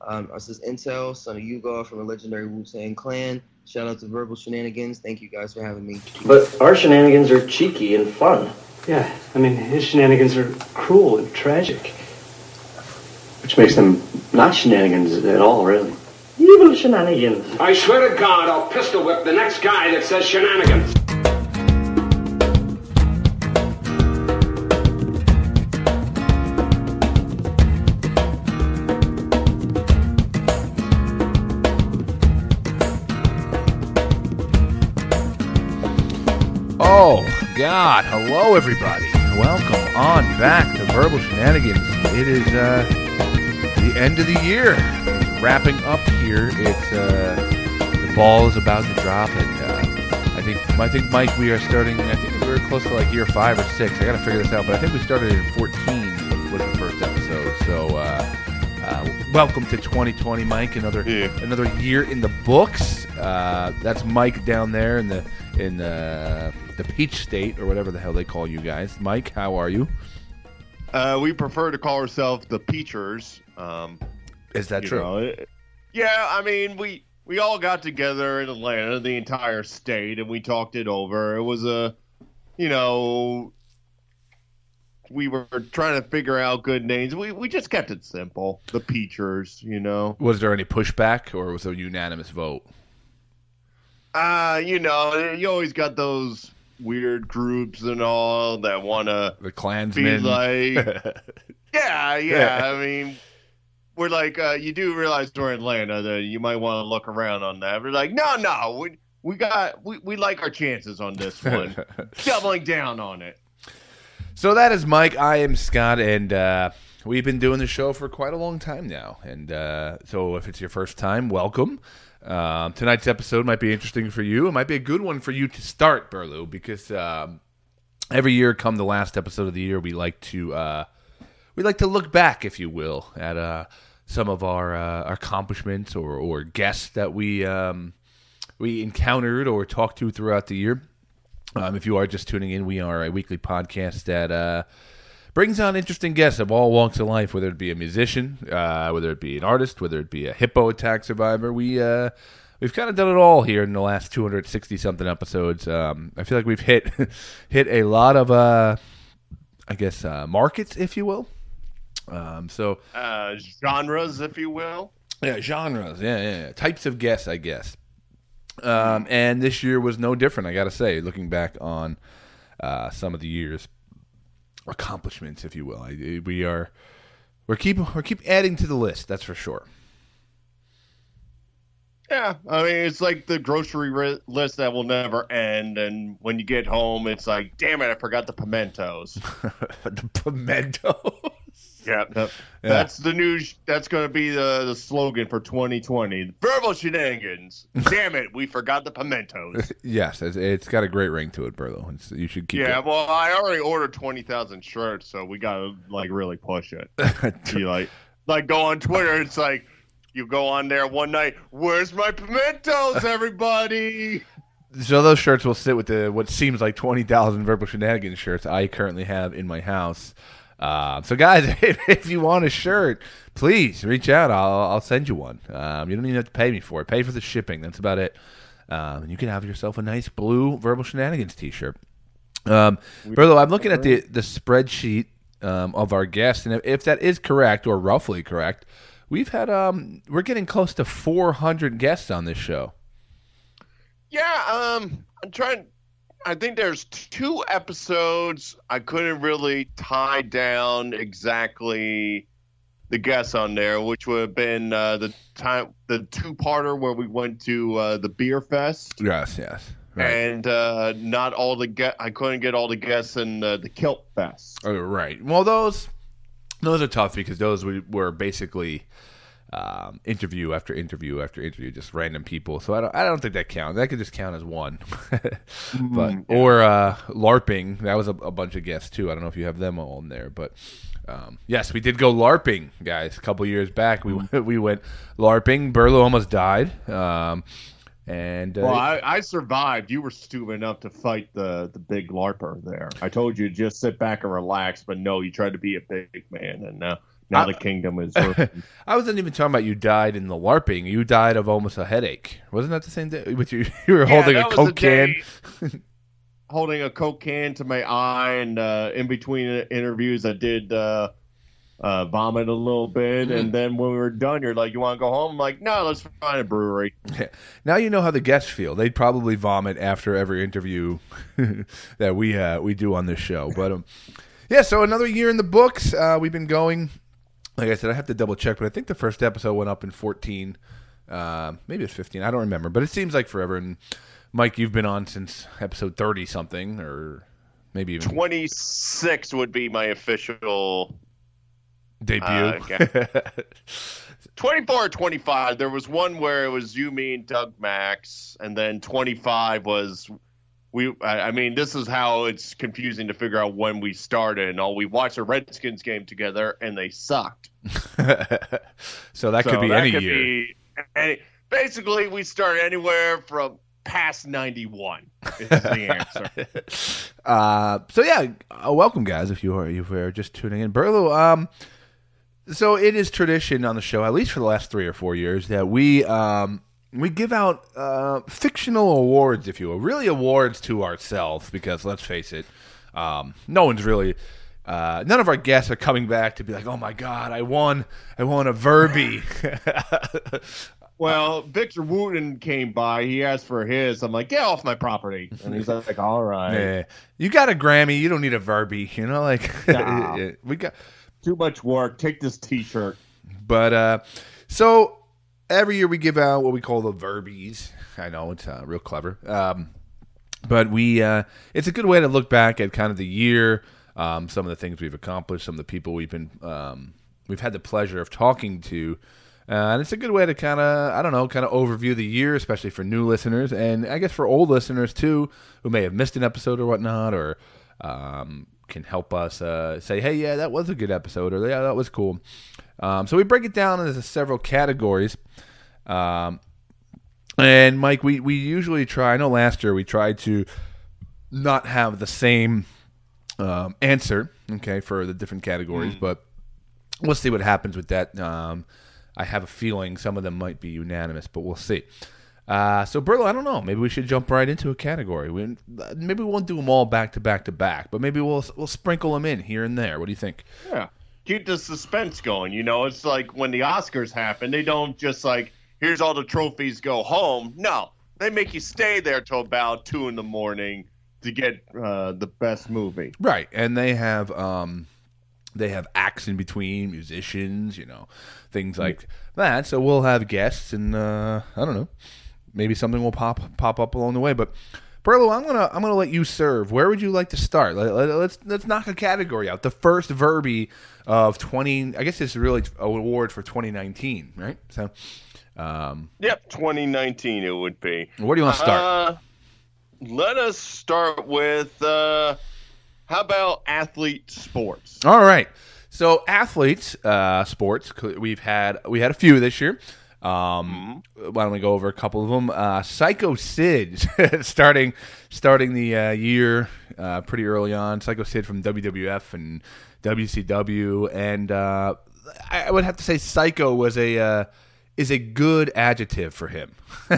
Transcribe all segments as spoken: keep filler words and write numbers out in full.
Um, this is Intel, son of Yugo from the legendary Wu-Tang Clan. Shout out to Verbal Shenanigans. Thank you guys for having me. But our shenanigans are cheeky and fun. Yeah, I mean, his shenanigans are cruel and tragic. Which makes them not shenanigans at all, really. Evil shenanigans. I swear to God, I'll pistol whip the next guy that says shenanigans. Oh, God. Hello, everybody. Welcome on back to Verbal Shenanigans. It is uh, the end of the year. It's wrapping up here. It's uh, the ball is about to drop, and uh, I think I think Mike, we are starting. I think we were close to like year five or six. I got to figure this out, but I think we started in fourteen was the first episode. So, uh, uh, welcome to twenty twenty, Mike. Another yeah. another year in the books. Uh, that's Mike down there in the in the the Peach State or whatever the hell they call you guys. Mike, how are you? Uh, we prefer to call ourselves the Peachers. Um, Is that you true? know, it- yeah, I mean, we we all got together in Atlanta, the entire state, and we talked it over. It was a, you know, we were trying to figure out good names. We we just kept it simple. The Peachers, you know. Was there any pushback, or was it a unanimous vote? Uh, you know, you always got those weird groups and all that want to The be Klansmen? like, yeah, yeah. I mean, we're like, uh, you do realize we're in Atlanta that you might want to look around on that. We're like, no, no, we we got we, we like our chances on this one, doubling down on it. So that is Mike. I am Scott, and uh, we've been doing the show for quite a long time now. And uh, so if it's your first time, welcome. Um, tonight's episode might be interesting for you. It might be a good one for you to start, Burlew, because um, every year, come the last episode of the year, we like to uh, we like to look back, if you will, at uh, some of our uh, accomplishments or, or guests that we um, we encountered or talked to throughout the year. Um, if you are just tuning in, we are a weekly podcast that uh, brings on interesting guests of all walks of life, whether it be a musician, uh, whether it be an artist, whether it be a hippo attack survivor. We, uh, we've kind of done it all here in the last two hundred sixty-something episodes. Um, I feel like we've hit hit a lot of, uh, I guess, uh, markets, if you will. Um, so Uh, genres, if you will. Yeah, genres, yeah, yeah, yeah. Types of guests, I guess. Um, and this year was no different, I got to say, looking back on uh, some of the year's accomplishments, if you will. I, we are we're keep we're keep adding to the list, that's for sure. Yeah, I mean, it's like the grocery ri- list that will never end, and when you get home, it's like, damn it, I forgot the pimentos. The pimentos. Yeah, no, that's the new. That's going to be the, the slogan for twenty twenty. Verbal shenanigans. Damn it, we forgot the pimentos. Yes, it's, it's got a great ring to it, Burlew. It's, you should keep. Yeah, it. well, I already ordered twenty thousand shirts, so we got to like really push it. You like, like go on Twitter. It's like you go on there one night. Where's my pimentos, everybody? So those shirts will sit with the what seems like twenty thousand verbal shenanigans shirts I currently have in my house. Uh, so guys, if, if you want a shirt, please reach out. I'll I'll send you one. Um, you don't even have to pay me for it. Pay for the shipping. That's about it. Um, and you can have yourself a nice blue Verbal Shenanigans T-shirt. Um, Burlew, I'm looking at the the spreadsheet um, of our guests, and if, if that is correct or roughly correct, we've had um we're getting close to four hundred guests on this show. Yeah, um, I'm trying. I think there's two episodes I couldn't really tie down exactly the guests on there, which would have been uh, the time the two-parter where we went to uh, the beer fest. Yes, yes, right. And uh, not all the get. I couldn't get all the guests in uh, the kilt fest. Oh, right. Well, those those are tough because those we were basically. Um, interview after interview after interview, just random people. So I don't, I don't think that counts. That could just count as one. But Mm, yeah. or uh, LARPing. That was a, a bunch of guests too. I don't know if you have them all in there, but um, yes, we did go LARPing, guys. A couple years back, we Mm. we went LARPing. Burlew almost died, um, and uh, Well, I, I survived. You were stupid enough to fight the, the big LARPer there. I told you just sit back and relax, but no, you tried to be a big man, and uh, Now I, the kingdom is ruined. I wasn't even talking about you died in the LARPing. You died of almost a headache. Wasn't that the same day? But you, you were Yeah, holding that a was Coke the can. day- holding a Coke can to my eye, and uh, in between interviews, I did uh, uh, vomit a little bit. Mm. And then when we were done, you're like, "You want to go home?" I'm like, "No, let's find a brewery." Now you know how the guests feel. They'd probably vomit after every interview that we uh, we do on this show. But um, yeah, so another year in the books. Uh, we've been going. Like I said, I have to double check, but I think the first episode went up in fourteen. Uh, maybe it's fifteen. I don't remember, but it seems like forever. And Mike, you've been on since episode thirty something, or maybe even twenty-six would be my official debut. Uh, okay. twenty-four or twenty-five. There was one where it was you, me, and Doug Max, and then twenty-five was we. I, I mean, this is how it's confusing to figure out when we started. And all we watched a Redskins game together, and they sucked. So that So could be that any could year. be any, basically, we started anywhere from past ninety-one. Is the answer. uh, so yeah, uh, welcome guys. If you are if you're just tuning in, Burlo. Um, so it is tradition on the show, at least for the last three or four years, that we um we give out uh fictional awards, if you will, really awards to ourselves, because let's face it, um, no one's really. Uh, none of our guests are coming back to be like, "Oh my God, I won! I won a Verby." Well, Victor Wooten came by. He asked for his. I'm like, "Get off my property!" And he's like, "All right." Yeah. You got a Grammy. You don't need a Verby. You know, like Nah. we got. Too much work. Take this T-shirt. But uh, so every year we give out what we call the Verbies. I know it's uh, real clever. Um, but we uh, it's a good way to look back at kind of the year. Um, some of the things we've accomplished, some of the people we've been, um, we've had the pleasure of talking to, uh, and it's a good way to kind of, I don't know, kind of overview the year, especially for new listeners, and I guess for old listeners too, who may have missed an episode or whatnot, or um, can help us uh, say, hey, yeah, that was a good episode, or yeah, that was cool. Um, so we break it down into several categories. Um, and Mike, we we usually try. I know last year we tried to not have the same. Um, answer, okay, for the different categories, mm. but we'll see what happens with that. Um, I have a feeling some of them might be unanimous, but we'll see. Uh, so, Burlo, I don't know. Maybe we should jump right into a category. We, maybe we won't do them all back to back to back, but maybe we'll we'll sprinkle them in here and there. What do you think? Yeah, keep the suspense going. You know, it's like when the Oscars happen, they don't just like, here's all the trophies, go home. No, they make you stay there till about two in the morning to get uh, the best movie. Right, and they have um, they have acts in between, musicians, you know, things like that. So we'll have guests, and uh, I don't know, maybe something will pop pop up along the way. But Burlo, I'm gonna I'm gonna let you serve. Where would you like to start? Let, let, let's let's knock a category out. The first Verby of twenty. I guess this is really an award for twenty nineteen, right? So, um, yep, twenty nineteen it would be. Where do you want to start? Uh, Let us start with, uh, how about athlete sports? All right. So athletes, uh, sports, we've had we had a few this year. Um, mm-hmm. Why don't we go over a couple of them? Uh, Psycho Sid, starting starting the uh, year uh, pretty early on. Psycho Sid from W W F and W C W, and uh, I would have to say Psycho was a uh, is a good adjective for him.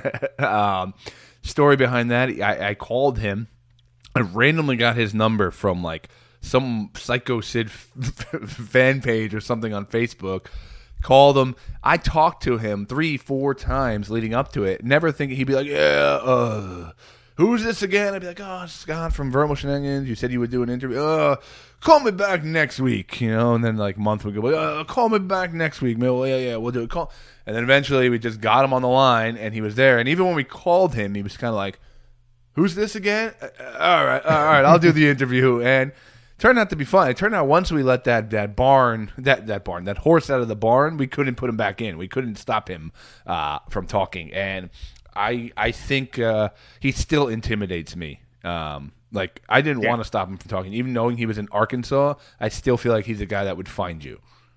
um, Story behind that, I, I called him. I randomly got his number from like some Psycho Sid fan page or something on Facebook. Called him. I talked to him three, four times leading up to it. Never thinking he'd be like, yeah, uh, who's this again? I'd be like, oh, Scott from Verbal Shenanigans. You said you would do an interview. Uh, call me back next week, you know. And then like a month would go, uh, call me back next week. Well, yeah, yeah, we'll do it. Call. And then eventually we just got him on the line, and he was there. And even when we called him, he was kind of like, who's this again? Uh, all right, all right, I'll do the interview. And it turned out to be fun. It turned out once we let that that barn, that, that barn, that horse out of the barn, we couldn't put him back in. We couldn't stop him uh, from talking. And I I think uh, he still intimidates me. Um, like, I didn't yeah. want to stop him from talking. Even knowing he was in Arkansas, I still feel like he's a guy that would find you.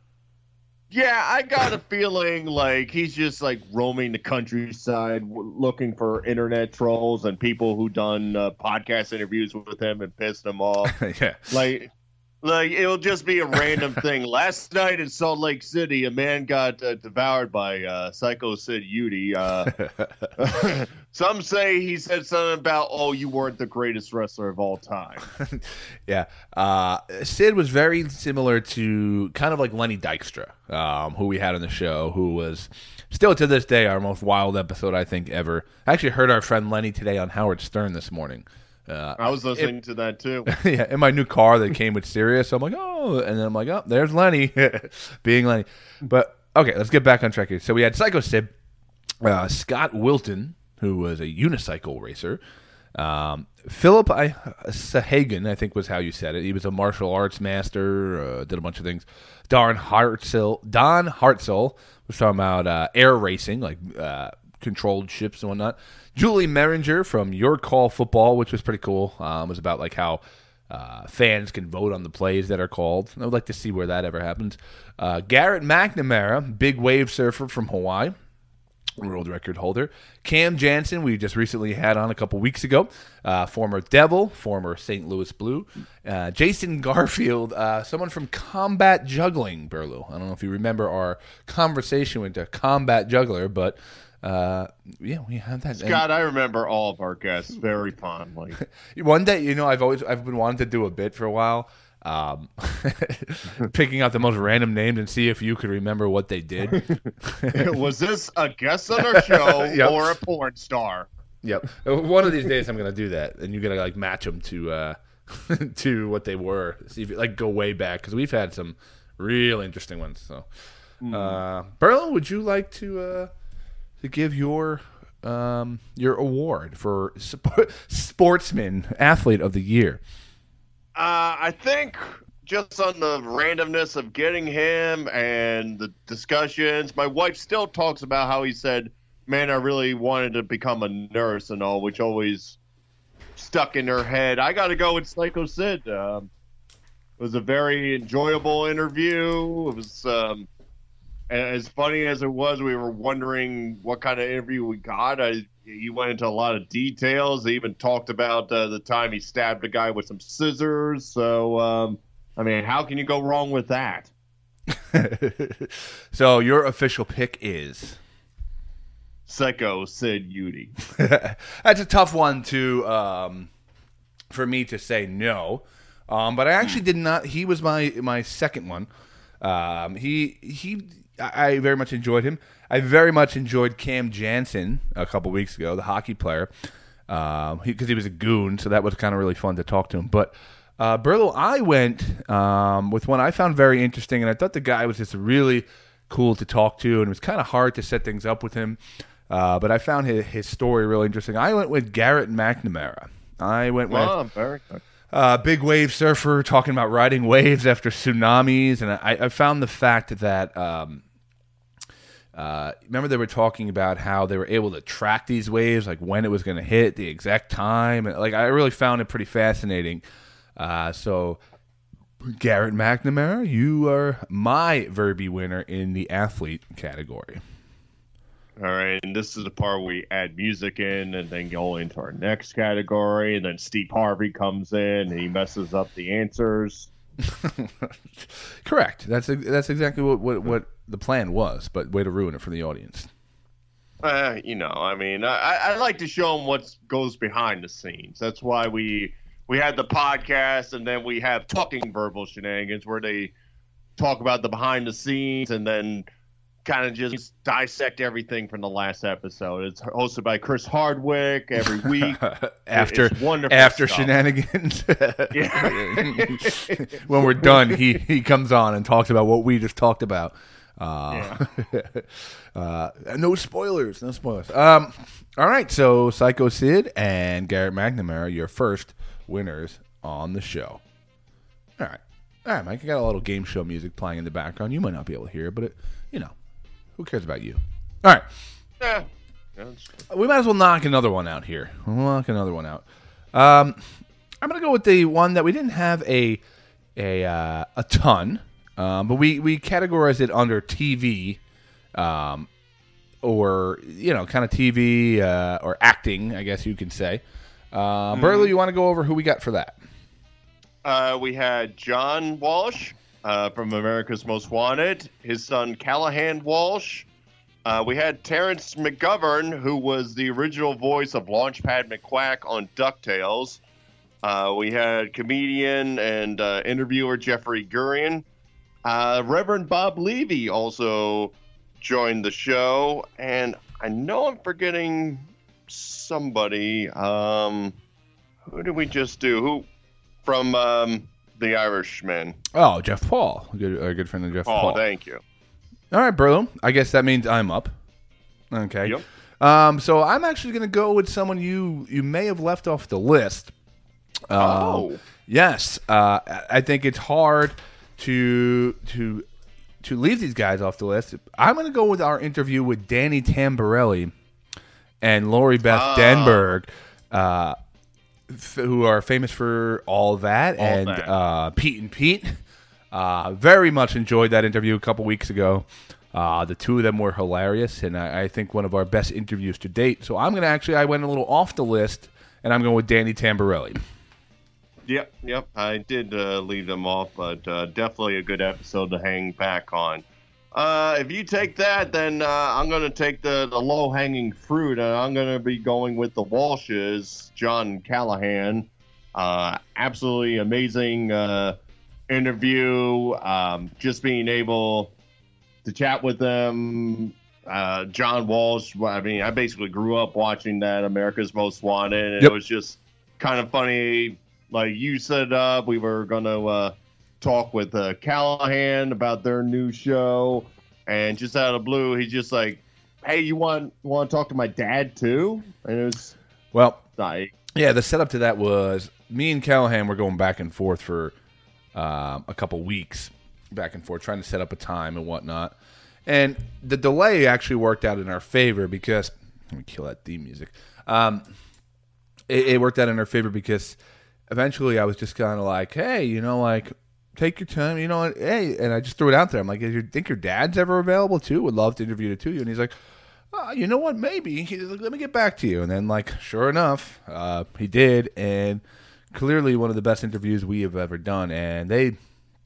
Yeah, I got a feeling like he's just like roaming the countryside w- looking for internet trolls and people who done uh, podcast interviews with him and pissed him off. yeah. Like, Like, it'll just be a random thing. Last night in Salt Lake City, a man got uh, devoured by uh, Psycho Sid Udy. Uh, some say he said something about, oh, you weren't the greatest wrestler of all time. Yeah. Uh, Sid was very similar to kind of like Lenny Dykstra, um, who we had on the show, who was still to this day our most wild episode, I think, ever. I actually heard our friend Lenny today on Howard Stern this morning. Uh, I was listening it, to that too. Yeah, in my new car that came with Sirius, I'm like, oh, and then I'm like, oh, there's Lenny, being Lenny. But okay, let's get back on track here. So we had Psycho Sid, uh, Scott Wilton, who was a unicycle racer, um, Philip I, Sahagan, I think was how you said it. He was a martial arts master, uh, did a bunch of things. Don Hartzell, Don Hartzell was talking about uh, air racing, like uh, controlled ships and whatnot. Julie Merringer from Your Call Football, which was pretty cool. Um, was about like how uh, fans can vote on the plays that are called. I would like to see where that ever happens. Uh, Garrett McNamara, big wave surfer from Hawaii, world record holder. Cam Jansen, we just recently had on a couple weeks ago. Uh, former Devil, former Saint Louis Blue. Uh, Jason Garfield, uh, someone from Combat Juggling, Burlew. I don't know if you remember our conversation with the Combat Juggler, but... Uh, yeah, we had that. Scott, I remember all of our guests very fondly. One day, you know, I've always I've been wanting to do a bit for a while, um, picking out the most random names and see if you could remember what they did. Was this a guest on our show Yep. or a porn star? Yep. One of these days, I'm gonna do that, and you're gonna like match them to uh, to what they were. See if you, like go way back because we've had some real interesting ones. So, uh, Berlin, would you like to? Uh, to give your um, your award for sport, sportsman athlete of the year? Uh, I think just on the randomness of getting him and the discussions, my wife still talks about how he said, man, I really wanted to become a nurse and all, which always stuck in her head. I got to go with Psycho Sid. Um, it was a very enjoyable interview. It was... Um, As funny as it was, we were wondering what kind of interview we got. I, he went into a lot of details. He even talked about uh, the time he stabbed a guy with some scissors. So, um, I mean, how can you go wrong with that? So your official pick is? Psycho Sid Udy. That's a tough one to um, for me to say no. Um, but I actually did not. He was my, my second one. Um, he he. I very much enjoyed him. I very much enjoyed Cam Jansen a couple weeks ago, the hockey player, because um, he, he was a goon, so that was kind of really fun to talk to him. But uh, Berlo, I went um, with one I found very interesting, and I thought the guy was just really cool to talk to, and it was kind of hard to set things up with him. Uh, but I found his, his story really interesting. I went with Garrett McNamara. I went with... Oh, very good. Uh, big wave surfer talking about riding waves after tsunamis, and I, I found the fact that um, uh, remember they were talking about how they were able to track these waves, like when it was going to hit, the exact time, and like I really found it pretty fascinating. Uh, so, Garrett McNamara, you are my Verby winner in the athlete category. All right, and this is the part where we add music in and then go into our next category, and then Steve Harvey comes in and he messes up the answers. Correct. That's that's exactly what, what, what the plan was, but way to ruin it for the audience. Uh, you know, I mean, I, I like to show them what goes behind the scenes. That's why we we had the podcast, and then we have Talking Verbal Shenanigans, where they talk about the behind the scenes and then kind of just dissect everything from the last episode. It's hosted by Chris Hardwick every week. after it's wonderful after stuff. Shenanigans. When we're done, he, he comes on and talks about what we just talked about. Uh, yeah. uh, no spoilers. No spoilers. Um, all right, so Psycho Sid and Garrett McNamara, your first winners on the show. All right. All right, Mike, I got a little game show music playing in the background. You might not be able to hear it, but, it, you know, who cares about you? All right. Yeah. We might as well knock another one out here. We'll knock another one out. Um, I'm going to go with the one that we didn't have a a uh, a ton, um, but we, we categorized it under T V, um, or, you know, kind of T V uh, or acting, I guess you can say. Uh, mm. Burley, you want to go over who we got for that? uh, we had John Walsh uh, from America's Most Wanted, his son Callahan Walsh. Uh, we had Terrence McGovern, who was the original voice of Launchpad McQuack on DuckTales. Uh, we had comedian and uh, interviewer Jeffrey Gurian. Uh, Reverend Bob Levy also joined the show. And I know I'm forgetting somebody. Um, who did we just do? Who from um, The Irishman? Oh, Jeff Paul, a good, a good friend of Jeff Oh, Paul. thank you. All right, Burlo. I guess that means I'm up. Okay. Yep. Um, so I'm actually going to go with someone you you may have left off the list. Um, Oh. Yes. Uh, I think it's hard to to to leave these guys off the list. I'm going to go with our interview with Danny Tamborelli and Lori Beth Ah. Denberg, uh, f- who are famous for All That All and That. Uh, Pete and Pete. Uh, very much enjoyed that interview a couple weeks ago. Uh, the two of them were hilarious, and I, I think one of our best interviews to date. So I'm going to actually, I went a little off the list, and I'm going with Danny Tamborelli. Yep, yep. I did uh, leave them off, but uh, definitely a good episode to hang back on. Uh, if you take that, then uh, I'm going to take the, the low-hanging fruit, and I'm going to be going with the Walshes, John Callahan. Uh, absolutely amazing uh, interview. Um, just being able to chat with them. Uh, John Walsh, I mean, I basically grew up watching that America's Most Wanted, and Yep. it was just kind of funny. Like you set up, we were going to uh, talk with uh, Callahan about their new show, and just out of the blue, he's just like, hey, you want want to talk to my dad too? And it was Well, like, yeah, the setup to that was me and Callahan were going back and forth for um, a couple weeks, back and forth, trying to set up a time and whatnot. And the delay actually worked out in our favor because let me kill that theme music. Um, it, it worked out in our favor because eventually I was just kind of like, hey, you know, like take your time, you know, what, hey, and I just threw it out there. I'm like, do you think your dad's ever available too? Would love to interview you too. And he's like, uh, you know what, maybe. He's like, let me get back to you. And then, like, sure enough, uh, he did, and clearly one of the best interviews we have ever done. And they,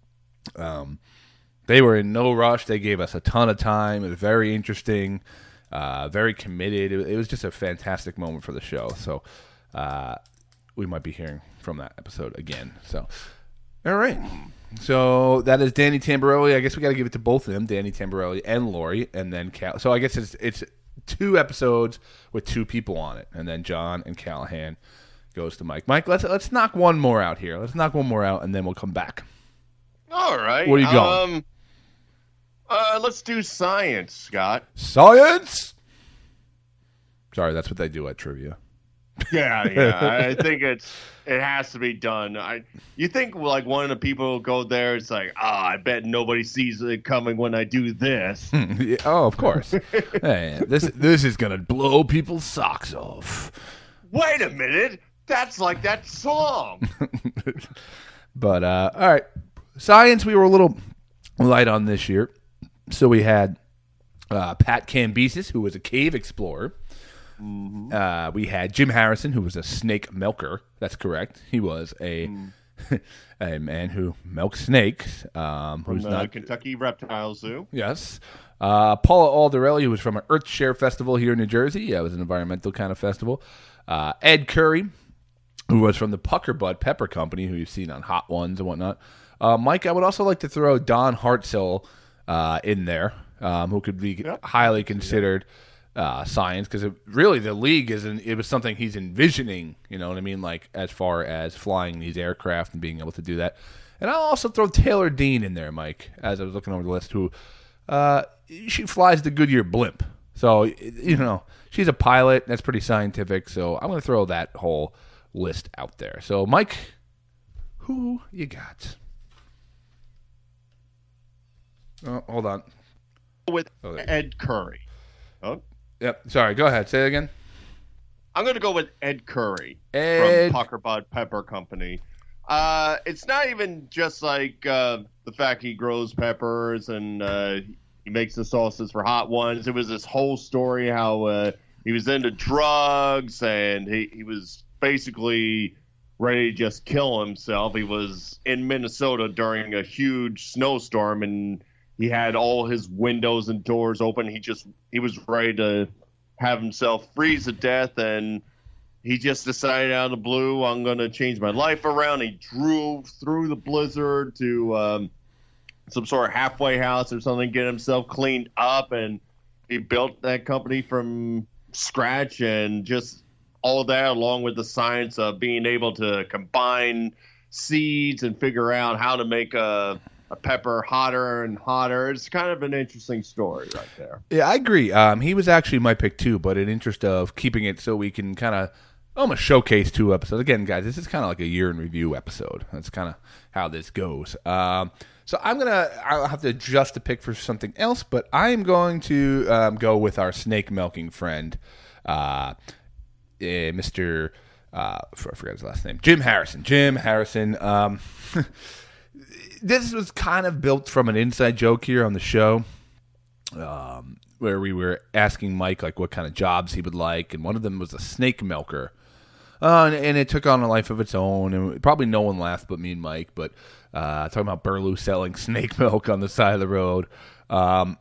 um, they were in no rush. They gave us a ton of time. It was very interesting, uh, very committed. It, it was just a fantastic moment for the show. So uh, we might be hearing from that episode again. So, all right. So that is Danny Tamborelli. I guess we got to give it to both of them, Danny Tamborelli and Lori, and then Cal. So I guess it's it's two episodes with two people on it, and then John and Callahan goes to Mike. Mike, let's let's knock one more out here. Let's knock one more out, and then we'll come back. all right. Where are you going? Um, uh, let's do science, Scott. Science. Sorry, that's what they do at trivia. Yeah, yeah. I think it's it has to be done. I you think like one of the people go there? It's like, oh, I bet nobody sees it coming when I do this. Yeah, oh, of course. Hey, this this is gonna blow people's socks off. Wait a minute, that's like that song. But uh, all right, science. We were a little light on this year, so we had uh, Pat Cambyses, who was a cave explorer. Mm-hmm. Uh, we had Jim Harrison, who was a snake milker. That's correct. He was a Mm. a man who milks snakes. Um, From who's the not Kentucky Reptile Zoo. Yes. Uh, Paula Aldarelli, who was from an Earthshare festival here in New Jersey. Yeah, it was an environmental kind of festival. Uh, Ed Curry, who was from the Pucker Bud Pepper Company, who you've seen on Hot Ones and whatnot. Uh, Mike, I would also like to throw Don Hartzell uh, in there, um, who could be Yep. highly considered uh, science, because really the league is an, it was something he's envisioning. You know what I mean? Like as far as flying these aircraft and being able to do that. And I'll also throw Taylor Dean in there, Mike, as I was looking over the list, who uh, she flies the Goodyear blimp. So, you know, she's a pilot. That's pretty scientific. So I'm going to throw that whole list out there. So, Mike, who you got? Oh, hold on. With Oh, there. Ed Curry. Oh, Yep. Sorry. Go ahead. Say it again. I'm going to go with Ed Curry Ed. from Pucker Bud Pepper Company. Uh, it's not even just like uh, the fact he grows peppers and uh, he makes the sauces for Hot Ones. It was this whole story how uh, he was into drugs and he, he was basically ready to just kill himself. He was in Minnesota during a huge snowstorm, and he had all his windows and doors open. He just he was ready to have himself freeze to death, and he just decided out of the blue, I'm going to change my life around. He drove through the blizzard to um, some sort of halfway house or something, get himself cleaned up, and he built that company from scratch, and just all that along with the science of being able to combine seeds and figure out how to make a, a pepper hotter and hotter. It's kind of an interesting story right there. Yeah, I agree. Um, he was actually my pick too, but in interest of keeping it so we can kind of almost showcase two episodes. Again, guys, this is kind of like a year in review episode. That's kind of how this goes. Um, so I'm going to, I'll have to adjust the pick for something else, but I am going to um, go with our snake milking friend, uh, Uh, Mister Uh, I forgot his last name. Jim Harrison. Jim Harrison. Um, this was kind of built from an inside joke here on the show, um, where we were asking Mike like what kind of jobs he would like, and one of them was a snake milker. Uh, and, and it took on a life of its own, and probably no one laughed but me and Mike. But uh, talking about Burlew selling snake milk on the side of the road. Um,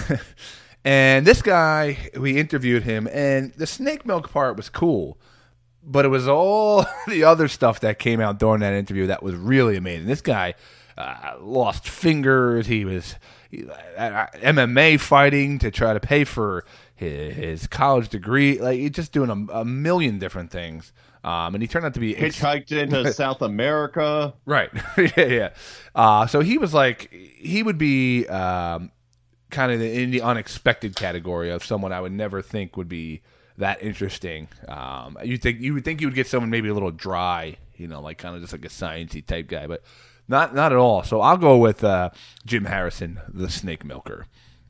And this guy, we interviewed him, and the snake milk part was cool, but it was all the other stuff that came out during that interview that was really amazing. This guy uh, lost fingers. He was he, uh, M M A fighting to try to pay for his, his college degree. Like, he's just doing a, a million different things. Um, and he turned out to be ex- hitchhiked into South America. Right. yeah, yeah. Uh, so he was like, he would be um, kind of in the unexpected category of someone I would never think would be that interesting. Um, you think you would think you would get someone maybe a little dry, you know, like kind of just like a sciencey type guy, but not not at all. So I'll go with uh, Jim Harrison, the snake milker.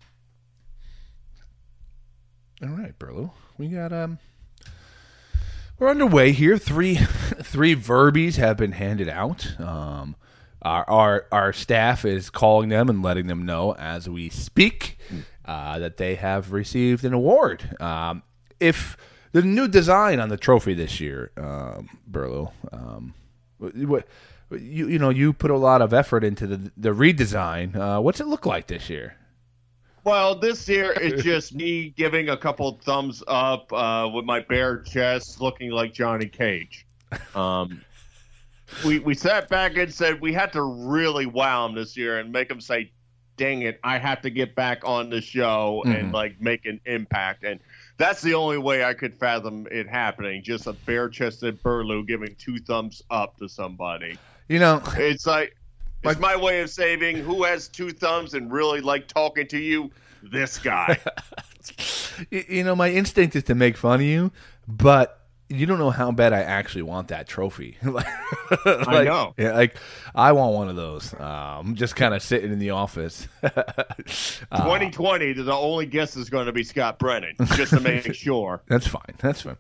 All right, Burlew, we got um, we're underway here. Three three Verbies have been handed out. Um, Our, our our staff is calling them and letting them know as we speak uh, that they have received an award. Um, if the new design on the trophy this year, um, Burlew, um, what you you know you put a lot of effort into the the redesign. Uh, what's it look like this year? Well, this year it's just me giving a couple thumbs up uh, with my bare chest, looking like Johnny Cage. Um, We we sat back and said we had to really wow him this year and make him say, dang it, I have to get back on the show mm-hmm. and like make an impact. And that's the only way I could fathom it happening. Just a bare-chested Burlew giving two thumbs up to somebody. You know, it's like, it's my way of saying who has two thumbs and really like talking to you? This guy. You know, my instinct is to make fun of you, but you don't know how bad I actually want that trophy. like, I know. Yeah, like I want one of those. Um, just kind of sitting in the office. twenty twenty, uh, the only guest is going to be Scott Brennan, just to make sure. That's fine. That's fine.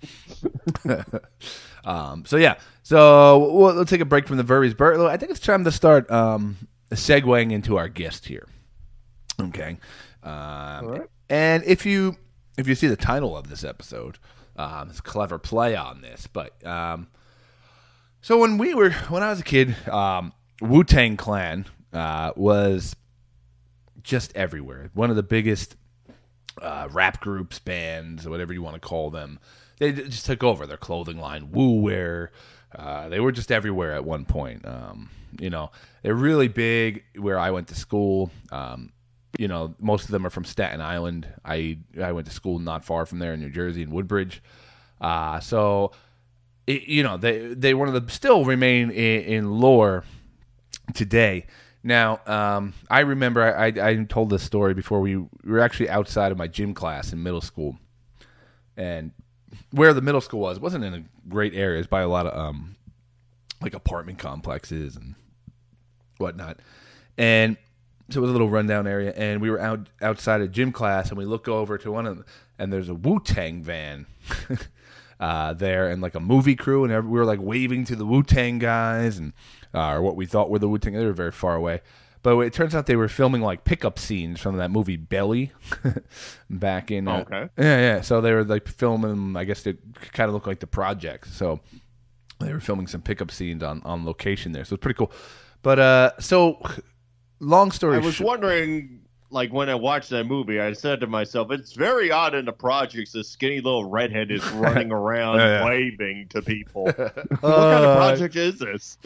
um, so yeah. So we'll, we'll take a break from the Verbies. Burlew, I think it's time to start um, segueing into our guest here. Okay. Um, All right. And if you if you see the title of this episode. Um, it's a clever play on this, but um, so when we were when I was a kid, um, Wu-Tang Clan uh, was just everywhere. One of the biggest uh, rap groups, bands, whatever you want to call them. They just took over their clothing line, Wu Wear. Uh, they were just everywhere at one point. Um, you know, they're really big where I went to school. Um, You know, most of them are from Staten Island. I I went to school not far from there in New Jersey, in Woodbridge. Uh, so, it, you know, they they one of the still remain in, in lore today. Now, um, I remember I, I I told this story before. We, we were actually outside of my gym class in middle school, and where the middle school was wasn't in a great area. It's by a lot of um like apartment complexes and whatnot, and so it was a little rundown area, and we were out outside of gym class, and we look over to one of them, and there's a Wu-Tang van uh, there, and like a movie crew, and we were like waving to the Wu-Tang guys, and uh, or what we thought were the Wu-Tang. They were very far away, but it turns out they were filming like pickup scenes from that movie Belly back in. Uh, okay. Yeah, yeah. So they were like filming them. I guess they kind of look like the projects. So They were filming some pickup scenes on, on location there, so it's pretty cool. But uh, so, long story I was short, wondering, like, when I watched that movie, I said to myself, it's very odd in the projects this skinny little redhead is running around Yeah, yeah. waving to people. What kind of project is this?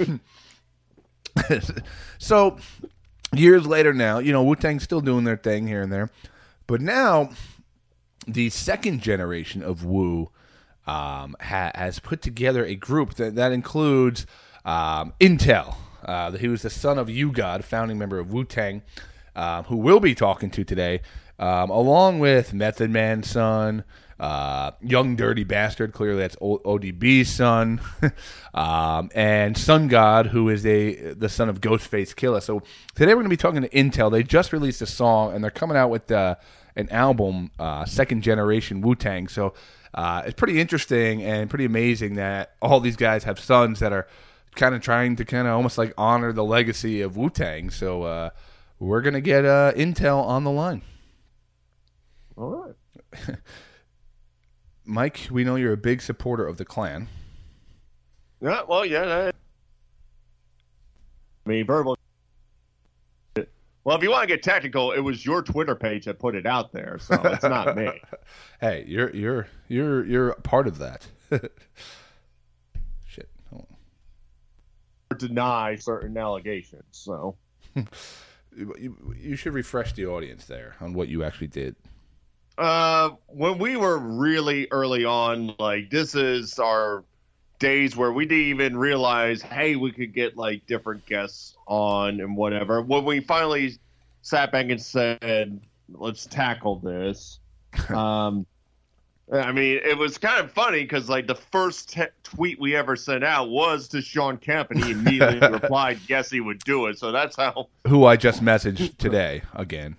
So, years later now, you know, Wu-Tang's still doing their thing here and there. But now, the second generation of Wu um, ha- has put together a group that, that includes um, Intel. Uh, he was the son of U-God, founding member of Wu-Tang, uh, who we'll be talking to today, um, along with Method Man's son, uh, Young Dirty Bastard, clearly that's o- ODB's son, um, and Sun God, who is a the son of Ghostface Killah. So today we're going to be talking to Intel. They just released a song, and they're coming out with uh, an album, uh, Second Generation Wu-Tang. So uh, it's pretty interesting and pretty amazing that all these guys have sons that are kind of trying to kind of almost like honor the legacy of Wu-Tang. So uh, we're going to get uh, Intel on the line. All right. Mike, we know you're a big supporter of the Klan. Yeah, well, yeah. That, I mean, verbal. Well, if you want to get technical, it was your Twitter page that put it out there, so it's not me. Hey, you're you're you're you're part of that. Shit. Hold on. Deny certain allegations, so. You, you should refresh the audience there on what you actually did. Uh, when we were really early on, like, this is our days where we didn't even realize, hey, we could get, like, different guests on and whatever. When we finally sat back and said, let's tackle this, um, I mean, it was kind of funny because, like, the first te- tweet we ever sent out was to Sean Kemp, and he immediately replied, yes, he would do it. So that's how... Who I just messaged today again.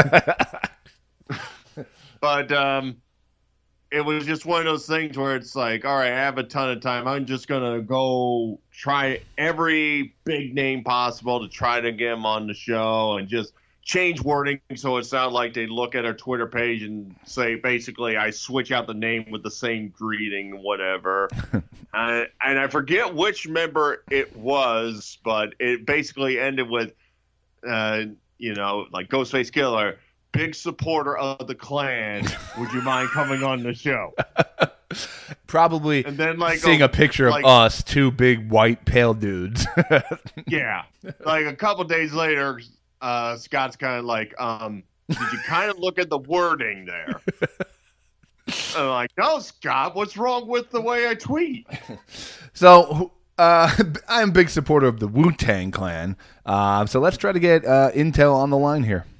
But um, it was just one of those things where it's like, all right, I have a ton of time. I'm just going to go try every big name possible to try to get him on the show and just change wording so it sounded like they look at our Twitter page and say, basically, I switch out the name with the same greeting, whatever. uh, and I forget which member it was, but it basically ended with, uh, you know, like Ghostface Killah, big supporter of the Klan. Would you mind coming on the show? Probably and then, like, seeing a, a picture like, of us, two big white pale dudes. Yeah. Like a couple days later, uh, Scott's kind of like, um, did you kind of look at the wording there? I'm like, no, Scott, what's wrong with the way I tweet? So uh, I'm a big supporter of the Wu-Tang Clan. Uh, so let's try to get uh, Intel on the line here.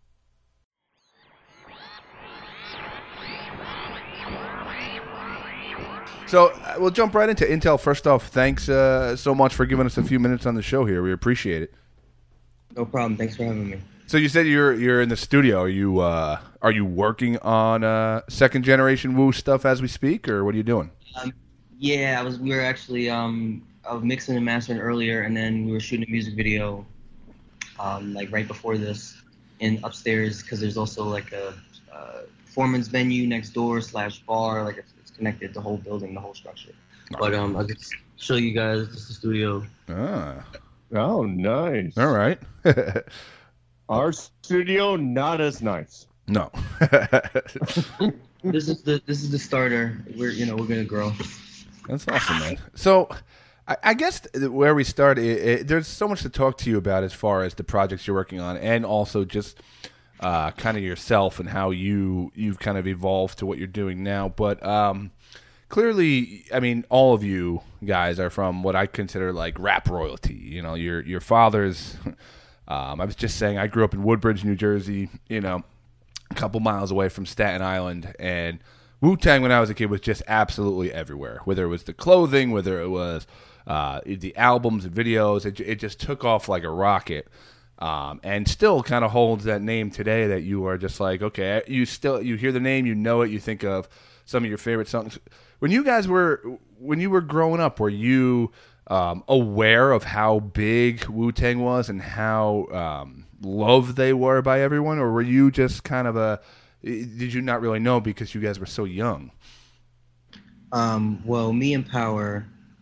So uh, we'll jump right into Intel. First off, thanks uh, so much for giving us a few minutes on the show here. We appreciate it. No problem. Thanks for having me. So you said you're you're in the studio. Are you uh, are you working on uh, second generation Wu stuff as we speak, or what are you doing? Um, yeah, I was. We were actually um, I was mixing and mastering earlier, and then we were shooting a music video, um, like right before this, in upstairs because there's also like a uh, foreman's venue next door slash bar. Like it's, it's connected, the whole building, the whole structure. But um, I'll just show you guys just the studio. Ah, Oh, nice. all right. Our studio, not as nice. No. This is the this is the starter. We're you know we're gonna grow. That's awesome, man. So, I, I guess where we start, it, it, there's so much to talk to you about as far as the projects you're working on, and also just uh, kind of yourself and how you you've kind of evolved to what you're doing now. But um, clearly, I mean, all of you guys are from what I consider like rap royalty. You know, your your fathers. Um, I was just saying, I grew up in Woodbridge, New Jersey. You know, a couple miles away from Staten Island, and Wu-Tang when I was a kid was just absolutely everywhere. Whether it was the clothing, whether it was uh, the albums and videos, it, it just took off like a rocket, um, and still kind of holds that name today. That you are just like, okay, you still you hear the name, you know it, you think of some of your favorite songs. When you guys were when you were growing up, were you um, aware of how big Wu-Tang was and how um, loved they were by everyone, or were you just kind of a did you not really know because you guys were so young? Um, well, me and Power,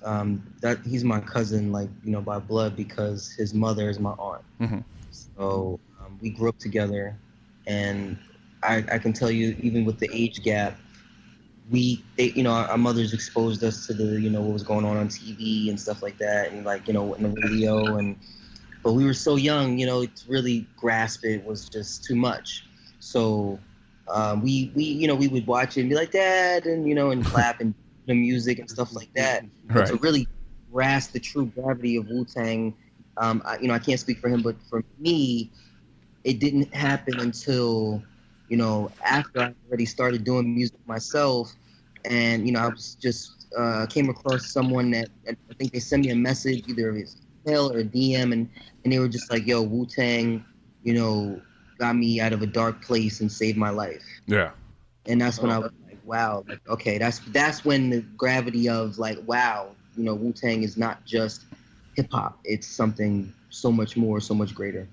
um, that he's my cousin, like, you know, by blood, because his mother is my aunt. Mm-hmm. So um, we grew up together, and I, I can tell you, even with the age gap, we, they, you know, our, our mothers exposed us to the, you know, what was going on on T V and stuff like that, and like, you know, in the radio, and but we were so young, you know, to really grasp it was just too much. So um, we, we, you know, we would watch it and be like, Dad, and you know, and clap and the music and stuff like that. Right. But to really grasp the true gravity of Wu-Tang, um, I, you know, I can't speak for him, but for me, it didn't happen until, you know, after I already started doing music myself, and you know, I was just uh, came across someone that I think they sent me a message, either it's email or a D M, and and they were just like, "Yo, Wu-Tang, you know, got me out of a dark place and saved my life." Yeah. And that's when I was like, "Wow, like, okay, that's that's when the gravity of like, wow, you know, Wu-Tang is not just hip hop; it's something so much more, so much greater."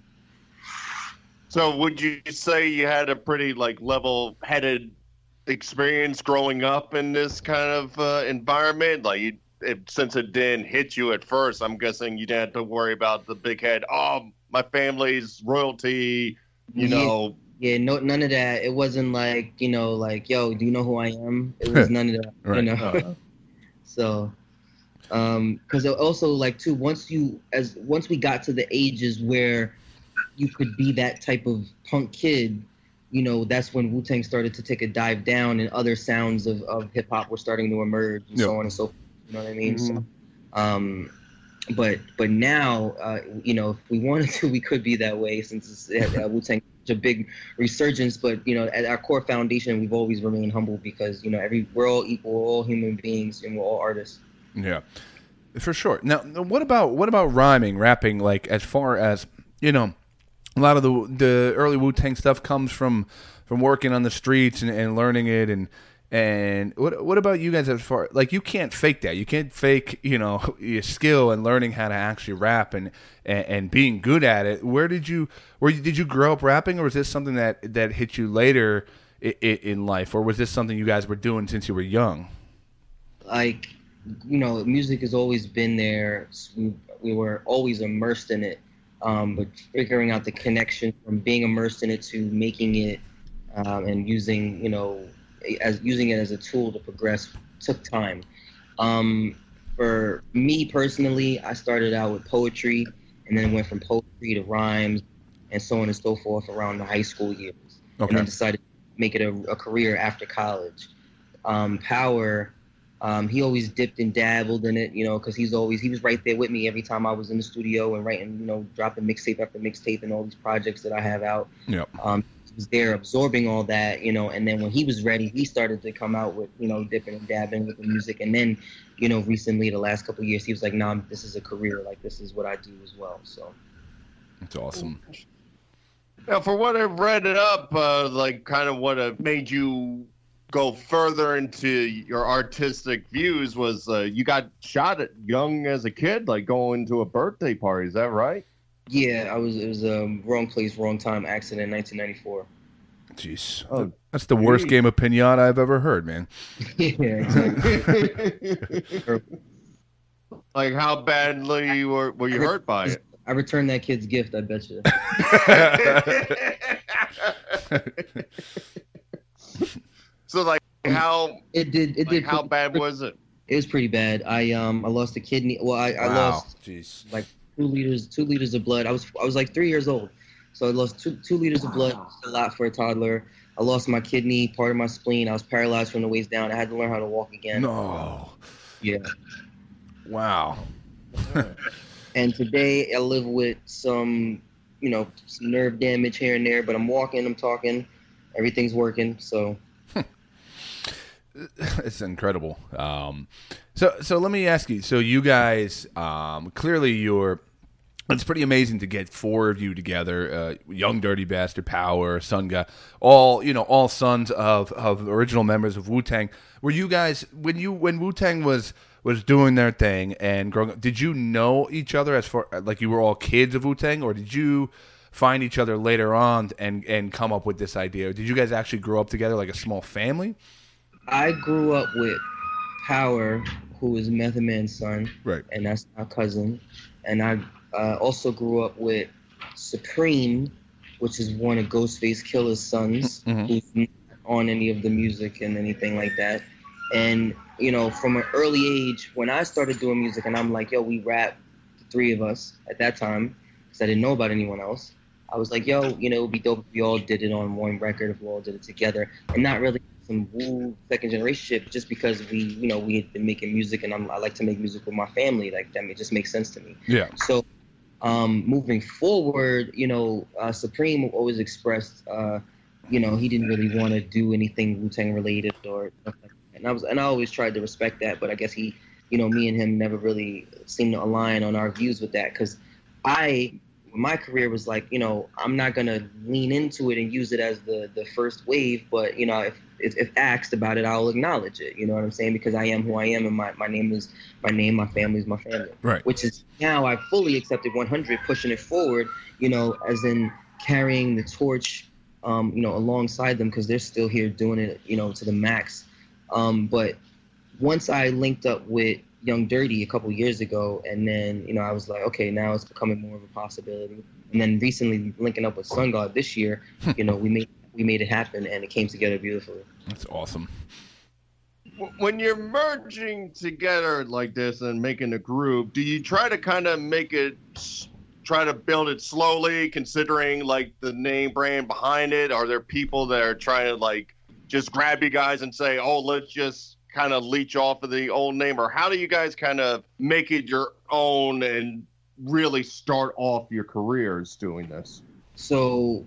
So would you say you had a pretty like level-headed experience growing up in this kind of uh, environment? Like, you, it, since it didn't hit you at first, I'm guessing you didn't have to worry about the big head. Oh, my family's royalty, you Yeah. know. Yeah, no, none of that. It wasn't like, you know, like, yo, do you know who I am? It was none of that, Right. you know. So, um, because also like too, once you as once we got to the ages where you could be that type of punk kid, you know, that's when Wu-Tang started to take a dive down, and other sounds of, of hip hop were starting to emerge, and Yep. so on and so forth. You know what I mean? Mhm. So, um, but but now, uh, you know, if we wanted to, we could be that way, since it's, uh, Wu-Tang is such a big resurgence. But you know, at our core foundation, we've always remained humble, because you know, every we're all equal, we're all human beings, and we're all artists. Yeah, for sure. Now, what about what about rhyming, rapping? Like, as far as you know, a lot of the the early Wu-Tang stuff comes from from working on the streets and, and learning it. And and what what about you guys? As far like, you can't fake that. You can't fake, you know, your skill and learning how to actually rap and, and, and being good at it. Where did you where did you grow up rapping, or was this something that that hit you later in, in life, or was this something you guys were doing since you were young? Like, you know, music has always been there. We, we were always immersed in it. Um, but figuring out the connection from being immersed in it to making it um, and using, you know, as using it as a tool to progress took time. Um, for me personally, I started out with poetry, and then went from poetry to rhymes, and so on and so forth around the high school years. Okay. And then decided to make it a, a career after college. Um, Power. Um, he always dipped and dabbled in it, you know, because he's always, he was right there with me every time I was in the studio and writing, you know, dropping mixtape after mixtape and all these projects that I have out. Yep. Um, he was there absorbing all that, you know, and then when he was ready, he started to come out with, you know, dipping and dabbing with the music. And then, you know, recently, the last couple of years, he was like, nah, this is a career. Like, this is what I do as well. So. That's awesome. Now, for what I've read it up, uh, like kind of what uh, made you go further into your artistic views was uh, you got shot at young as a kid, like going to a birthday party. Is that right? Yeah, I was, it was a um, wrong place, wrong time accident in nineteen ninety-four. Jeez. Oh, That's the worst geez. game of pinata I've ever heard, man. Yeah, exactly. Like, how badly were, were you hurt by it? I returned that kid's gift, I bet you. So, like, how It did. It like, did. how pretty- bad was it? It was pretty bad. I um I lost a kidney. Well, I, I Wow. lost Jeez. like two liters two liters of blood. I was I was like three years old, so I lost two two liters of blood. It's a lot for a toddler. I lost my kidney, part of my spleen. I was paralyzed from the waist down. I had to learn how to walk again. No. Yeah. Wow. And today I live with some, you know, some nerve damage here and there, but I'm walking, I'm talking, everything's working. So. It's incredible. Um, so, so let me ask you. So, you guys, um, clearly, you're. It's pretty amazing to get four of you together. Uh, Young Dirty Bastard, Power, Sunga, all you know, all sons of, of original members of Wu-Tang. Were you guys when you when Wu-Tang was was doing their thing and growing up? Did you know each other as far like you were all kids of Wu-Tang, or did you find each other later on and and come up with this idea? Did you guys actually grow up together like a small family? I grew up with Power, who is Method Man's son, Right. and that's my cousin. And I uh, also grew up with Supreme, which is one of Ghostface Killer's sons, Mhm. who's not on any of the music and anything like that. And, you know, from an early age, when I started doing music and I'm like, yo, we rap, the three of us at that time, because I didn't know about anyone else. I was like, yo, you know, it would be dope if we all did it on one record, if we all did it together, and not really some woo second generation shit, just because we, you know, we had been making music, and I'm, I like to make music with my family. Like, that it just makes sense to me. Yeah. So, um, moving forward, you know, uh, Supreme always expressed, uh, you know, he didn't really want to do anything Wu-Tang related or stuff like that. And I was, and I always tried to respect that, but I guess he, you know, me and him never really seemed to align on our views with that, because I. My career was like, you know, I'm not gonna lean into it and use it as the, the first wave, but you know, if, if if asked about it, I'll acknowledge it. You know what I'm saying? Because I am who I am, and my, my name is my name, my family is my family. Right. Which is now I fully accepted one hundred, pushing it forward. You know, as in carrying the torch, um, you know, alongside them, because they're still here doing it, you know, to the max. Um, but once I linked up with Young Dirty a couple years ago, and then, you know, I was like, okay, now it's becoming more of a possibility. And then recently linking up with Sun God this year, you know, we made we made it happen, and it came together beautifully. That's awesome. When you're merging together like this and making a group, do you try to kind of make it, try to build it slowly, considering like the name brand behind it? Are there people that are trying to like just grab you guys and say, oh, let's just kind of leech off of the old name? Or how do you guys kind of make it your own and really start off your careers doing this? So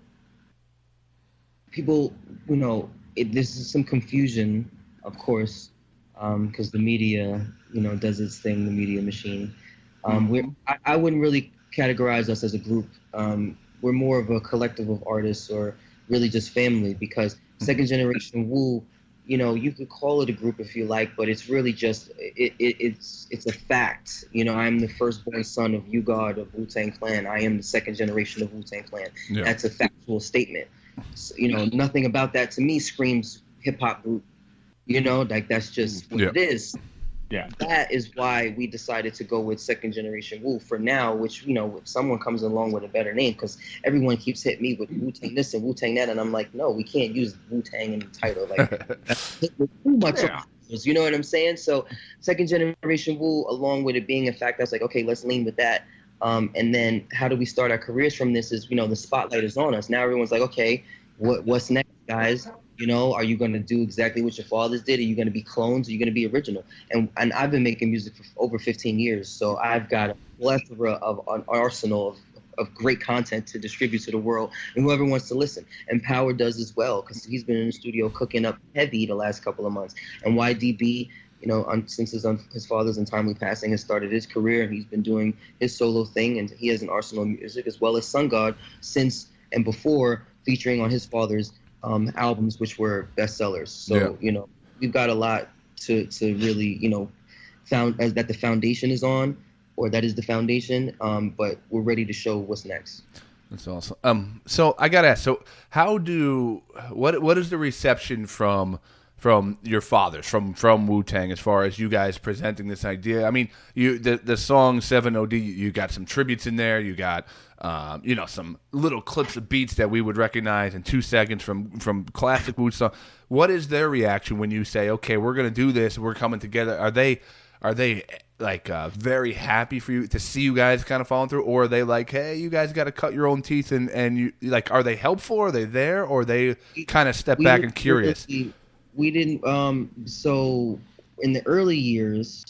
people, you know, it, this is some confusion, of course, because um, the media, you know, does its thing, the media machine. Um, we're, I, I wouldn't really categorize us as a group. Um, we're more of a collective of artists, or really just family, because Second Generation Wu, you know, you could call it a group if you like, but it's really just, it, it, it's it's a fact. You know, I'm the firstborn son of U-God of Wu-Tang Clan. I am the second generation of Wu-Tang Clan. Yeah. That's a factual statement. So, you know, nothing about that to me screams hip-hop group. You know, like that's just what Yeah. it is. Yeah. That is why we decided to go with Second Generation Wu for now, which, you know, if someone comes along with a better name, because everyone keeps hitting me with Wu-Tang this and Wu-Tang that, and I'm like, no, we can't use Wu-Tang in the title. Like, that's too much. Yeah. You know what I'm saying? So Second Generation Wu, along with it being a fact, that's like, okay, let's lean with that. Um, and then how do we start our careers from this is, you know, the spotlight is on us. Now everyone's like, okay, what what's next, guys? You know, are you going to do exactly what your fathers did? Are you going to be clones? Are you going to be original? And and I've been making music for over fifteen years, so I've got a plethora of an arsenal of, of great content to distribute to the world and whoever wants to listen. And Power does as well, because he's been in the studio cooking up heavy the last couple of months. And Y D B, you know, on, since his, on, his father's untimely passing, has started his career, and he's been doing his solo thing, and he has an arsenal of music, as well as Sun God, since and before featuring on his father's Um, albums, which were bestsellers. So, Yeah. you know, we've got a lot to, to really, you know, found as that the foundation is on, or that is the foundation. Um, but we're ready to show what's next. That's awesome. Um, so I gotta ask. So how do what what is the reception from from your fathers, from from Wu-Tang, as far as you guys presenting this idea? I mean, you the the song seven O D, you got some tributes in there. You got um, you know, some little clips of beats that we would recognize in two seconds from from classic Wu song. What is their reaction when you say, okay, we're gonna do this, we're coming together? Are they are they like uh, very happy for you to see you guys kind of falling through, or are they like, hey, you guys got to cut your own teeth, and and you like, are they helpful? Are they there, or are they kind of step We back didn't and curious? really- we didn't. Um, so in the early years,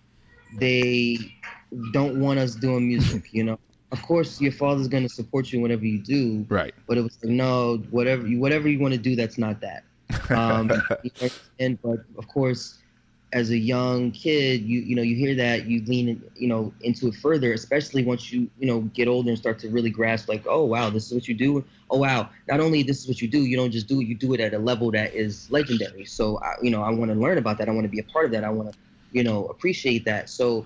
they don't want us doing music. You know, of course, your father's going to support you whenever you do. Right. But it was like, no, whatever you whatever you want to do, that's not that. Um, and but of course, as a young kid, you you know you hear that, you lean in, you know into it further, especially once you you know get older and start to really grasp, like, oh wow, this is what you do. Oh wow, not only this is what you do, you don't just do it, you do it at a level that is legendary. So I, you know I want to learn about that. I want to be a part of that. I want to you know appreciate that. So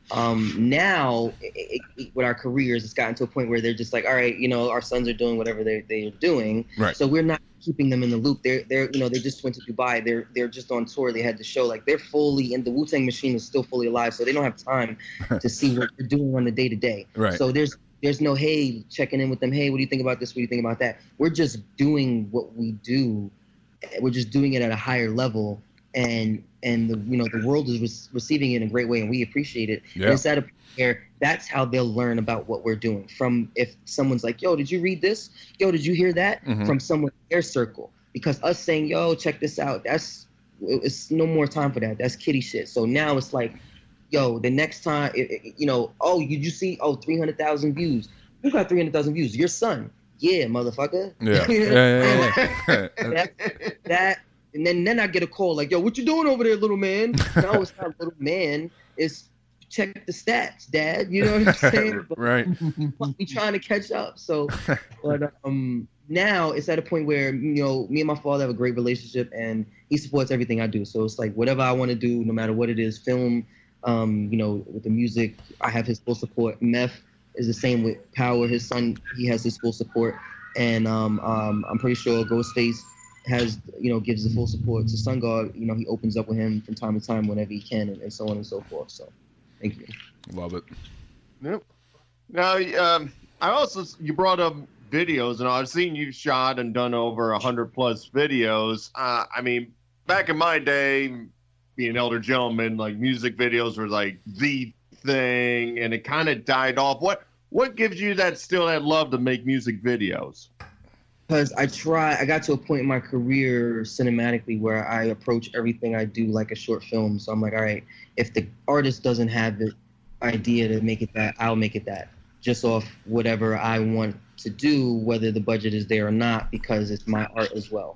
Um, now, it, it, with our careers, it's gotten to a point where they're just like, all right, you know, our sons are doing whatever they they're doing, right. So we're not keeping them in the loop. They're they're you know they just went to Dubai. They're they're just on tour. They had the show. Like they're fully in the Wu-Tang Machine is still fully alive, so they don't have time to see what they're doing on the day to day. Right. So there's there's no hey checking in with them. Hey, what do you think about this? What do you think about that? We're just doing what we do. We're just doing it at a higher level, and and the you know the world is re- receiving it in a great way, and we appreciate it. Yeah. And it's at a point where that's how they'll learn about what we're doing. From if someone's like, yo, did you read this? Yo, did you hear that? Mm-hmm. From someone in their circle. Because us saying, yo, check this out, that's it's no more time for that. That's kiddie shit. So now it's like, yo, the next time, it, it, you know, oh, did you see, oh, three hundred thousand views. Who got three hundred thousand views? Your son. Yeah, motherfucker. Yeah. yeah, yeah, yeah. that, that, and then, then I get a call like, yo, what you doing over there, little man? No, it's not little man. It's check the stats, Dad. You know what I'm saying? But right. we trying to catch up. So, but um, now it's at a point where, you know, me and my father have a great relationship, and he supports everything I do. So it's like whatever I want to do, no matter what it is, film, um, you know, with the music, I have his full support. Meth is the same with Power. His son, he has his full support, and um, um, I'm pretty sure Ghostface has, you know, gives the full support to Sun God. You know, he opens up with him from time to time whenever he can, and, and so on and so forth. So, thank you. Love it. Yep. Now, um, I also you brought up videos, and I've seen you shot and done over a hundred plus videos. Uh, I mean, back in my day, being an elder gentleman, like music videos were like the thing, and it kind of died off. What what gives you that still that love to make music videos? Because I try, I got to a point in my career cinematically where I approach everything I do like a short film. So I'm like, all right, if the artist doesn't have the idea to make it that, I'll make it that, just off whatever I want to do, whether the budget is there or not, because it's my art as well.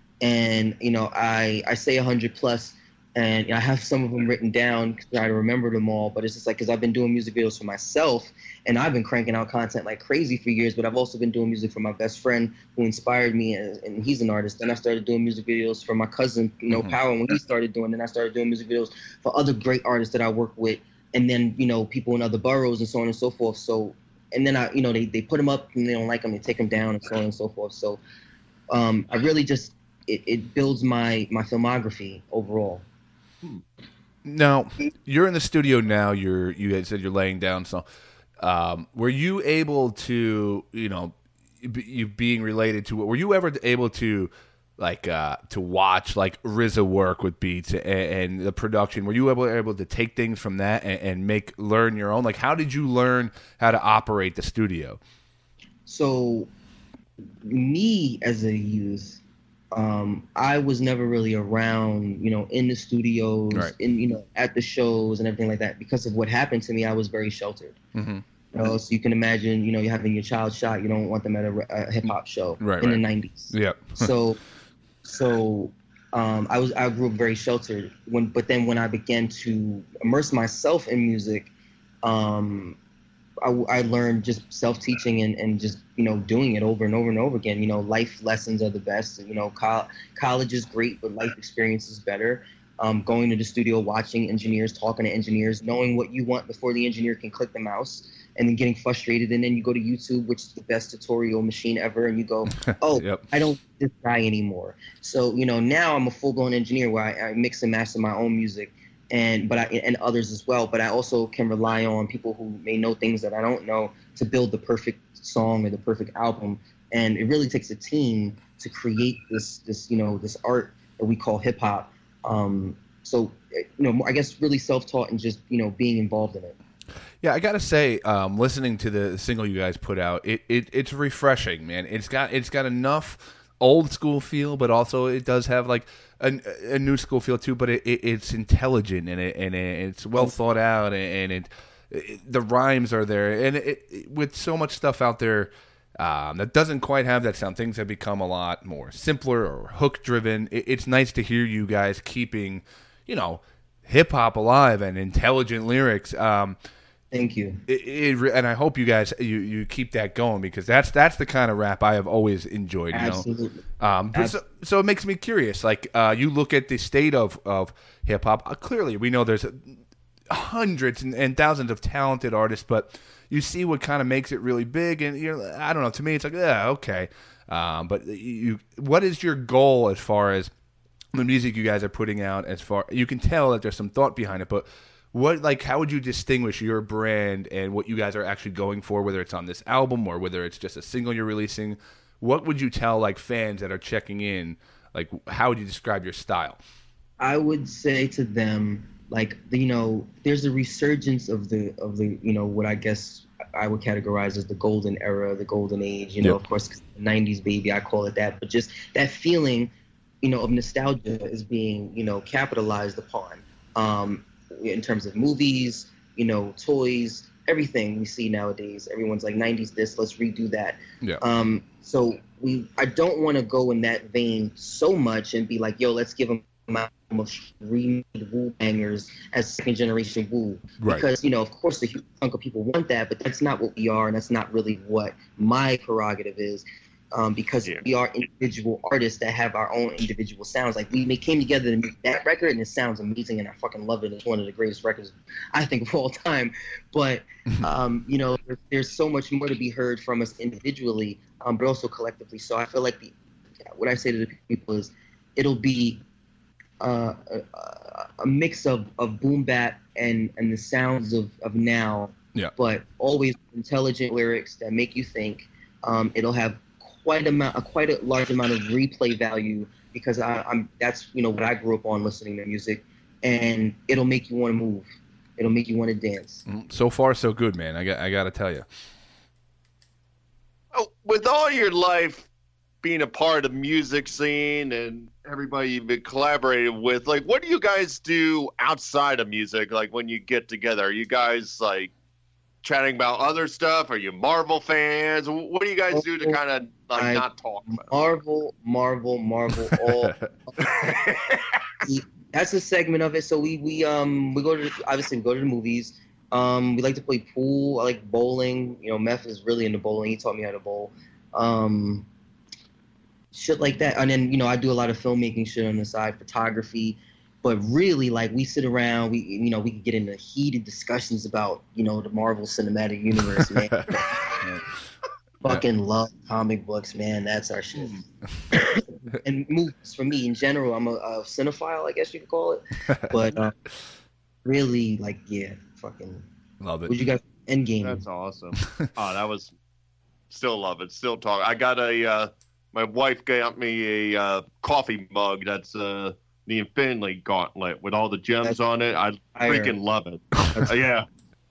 And, you know, I, I say one hundred plus, and I have some of them written down because I remember them all, but it's just like, because I've been doing music videos for myself, and I've been cranking out content like crazy for years, but I've also been doing music for my best friend who inspired me, and, and he's an artist. Then I started doing music videos for my cousin, you know, mm-hmm. Power, when he started doing, then I started doing music videos for other great artists that I work with, and then, you know, people in other boroughs and so on and so forth. So, and then I, you know, they, they put them up and they don't like them, they take them down and so on and so forth. So um, I really just, it, it builds my, my filmography overall. Now, you're in the studio now. You're you guys said you're laying down. So, um, were you able to, you know, you being related to? Were you ever able to, like, uh, to watch like R Z A work with beats and, and the production? Were you able able to take things from that and, and make learn your own? Like, how did you learn how to operate the studio? So, me as a youth. Um, I was never really around, you know, in the studios, right. in, you know, at the shows and everything like that. Because of what happened to me, I was very sheltered. Mm-hmm. You know, so you can imagine, you know, you're having your child shot. You don't want them at a, a hip hop show right, in right. the nineties. Yep. so, so um, I was I grew up very sheltered. When, but then when I began to immerse myself in music, um, I, I learned just self-teaching and, and just, you know, doing it over and over and over again. You know, life lessons are the best. You know, co- college is great, but life experience is better. Um, going to the studio, watching engineers, talking to engineers, knowing what you want before the engineer can click the mouse, and then getting frustrated. And then you go to YouTube, which is the best tutorial machine ever, and you go, oh, yep. I don't need this guy anymore. So, you know, now I'm a full-blown engineer where I, I mix and master my own music. And but I and others as well. But I also can rely on people who may know things that I don't know to build the perfect song or the perfect album. And it really takes a team to create this this you know this art that we call hip hop. Um, so you know I guess really self-taught and just you know being involved in it. Yeah, I gotta say, um, listening to the single you guys put out, it, it it's refreshing, man. It's got it's got enough old school feel, but also it does have like a, a new school feel too. But it, it, it's intelligent and it and it, it's well thought out, and it, it the rhymes are there. And it, it, with so much stuff out there um, that doesn't quite have that sound, things have become a lot more simpler or hook driven. It, it's nice to hear you guys keeping, you know, hip hop alive and intelligent lyrics. Um, Thank you. It, it, and I hope you guys you, you keep that going, because that's that's the kind of rap I have always enjoyed. You Absolutely. know? Um, so, so it makes me curious. Like uh, you look at the state of of hip hop. Uh, clearly, we know there's hundreds and, and thousands of talented artists, but you see what kind of makes it really big, and you're, I don't know. To me, it's like, yeah, okay. Um, but you, what is your goal as far as the music you guys are putting out? As far you can tell that there's some thought behind it, but what, like, how would you distinguish your brand and what you guys are actually going for, whether it's on this album or whether it's just a single you're releasing? What would you tell like fans that are checking in? Like, how would you describe your style? I would say to them, like, you know, there's a resurgence of the of the you know what I guess I would categorize as the golden era, the golden age. You know, Yep. of course, nineties baby, I call it that. But just that feeling, you know, of nostalgia is being, you know, capitalized upon um, in terms of movies, you know, toys, everything we see nowadays. Everyone's like nineties this, let's redo that. Yeah. Um, so we, I don't want to go in that vein so much and be like, yo, let's give them remade Wu bangers as second generation Wu, Right. because you know, of course, the huge chunk of people want that, but that's not what we are, and that's not really what my prerogative is. Um, because Yeah. we are individual artists that have our own individual sounds. Like we came together to make that record, and it sounds amazing, and I fucking love it. It's one of the greatest records I think of all time. But um, you know, there's, there's so much more to be heard from us individually, um, but also collectively. So I feel like the, what I say to the people is, it'll be uh, a, a mix of, of boom bap and and the sounds of, of now, Yeah. but always intelligent lyrics that make you think. Um, it'll have quite amount, a quite a large amount of replay value because I, I'm that's you know what I grew up on listening to music, and it'll make you want to move, it'll make you want to dance. So far, so good, man. I got I got to tell you. Oh, with all your life being a part of the music scene and everybody you've been collaborating with, like, what do you guys do outside of music? Like when you get together, are you guys like chatting about other stuff? Are you Marvel fans? What do you guys do to kind of like I- not talk about Marvel, Marvel, Marvel, all. That's a segment of it. So we we um we go to obviously we go to the movies. Um, we like to play pool. I like bowling. You know, Meth is really into bowling. He taught me how to bowl. Um, shit like that. And then you know I do a lot of filmmaking shit on the side, photography. But really, like, we sit around, we you know we can get into heated discussions about you know the Marvel Cinematic Universe, man. Fucking love comic books, man. That's our shit. And movies for me in general. I'm a, a cinephile, I guess you could call it. But uh, really, like, yeah, fucking. Love it. What you got? Endgame. That's awesome. Oh, that was still love it. Still talk. I got a uh, my wife got me a uh, coffee mug that's uh, the Infinity Gauntlet with all the gems That's on it. I fire. freaking love it. Uh, yeah.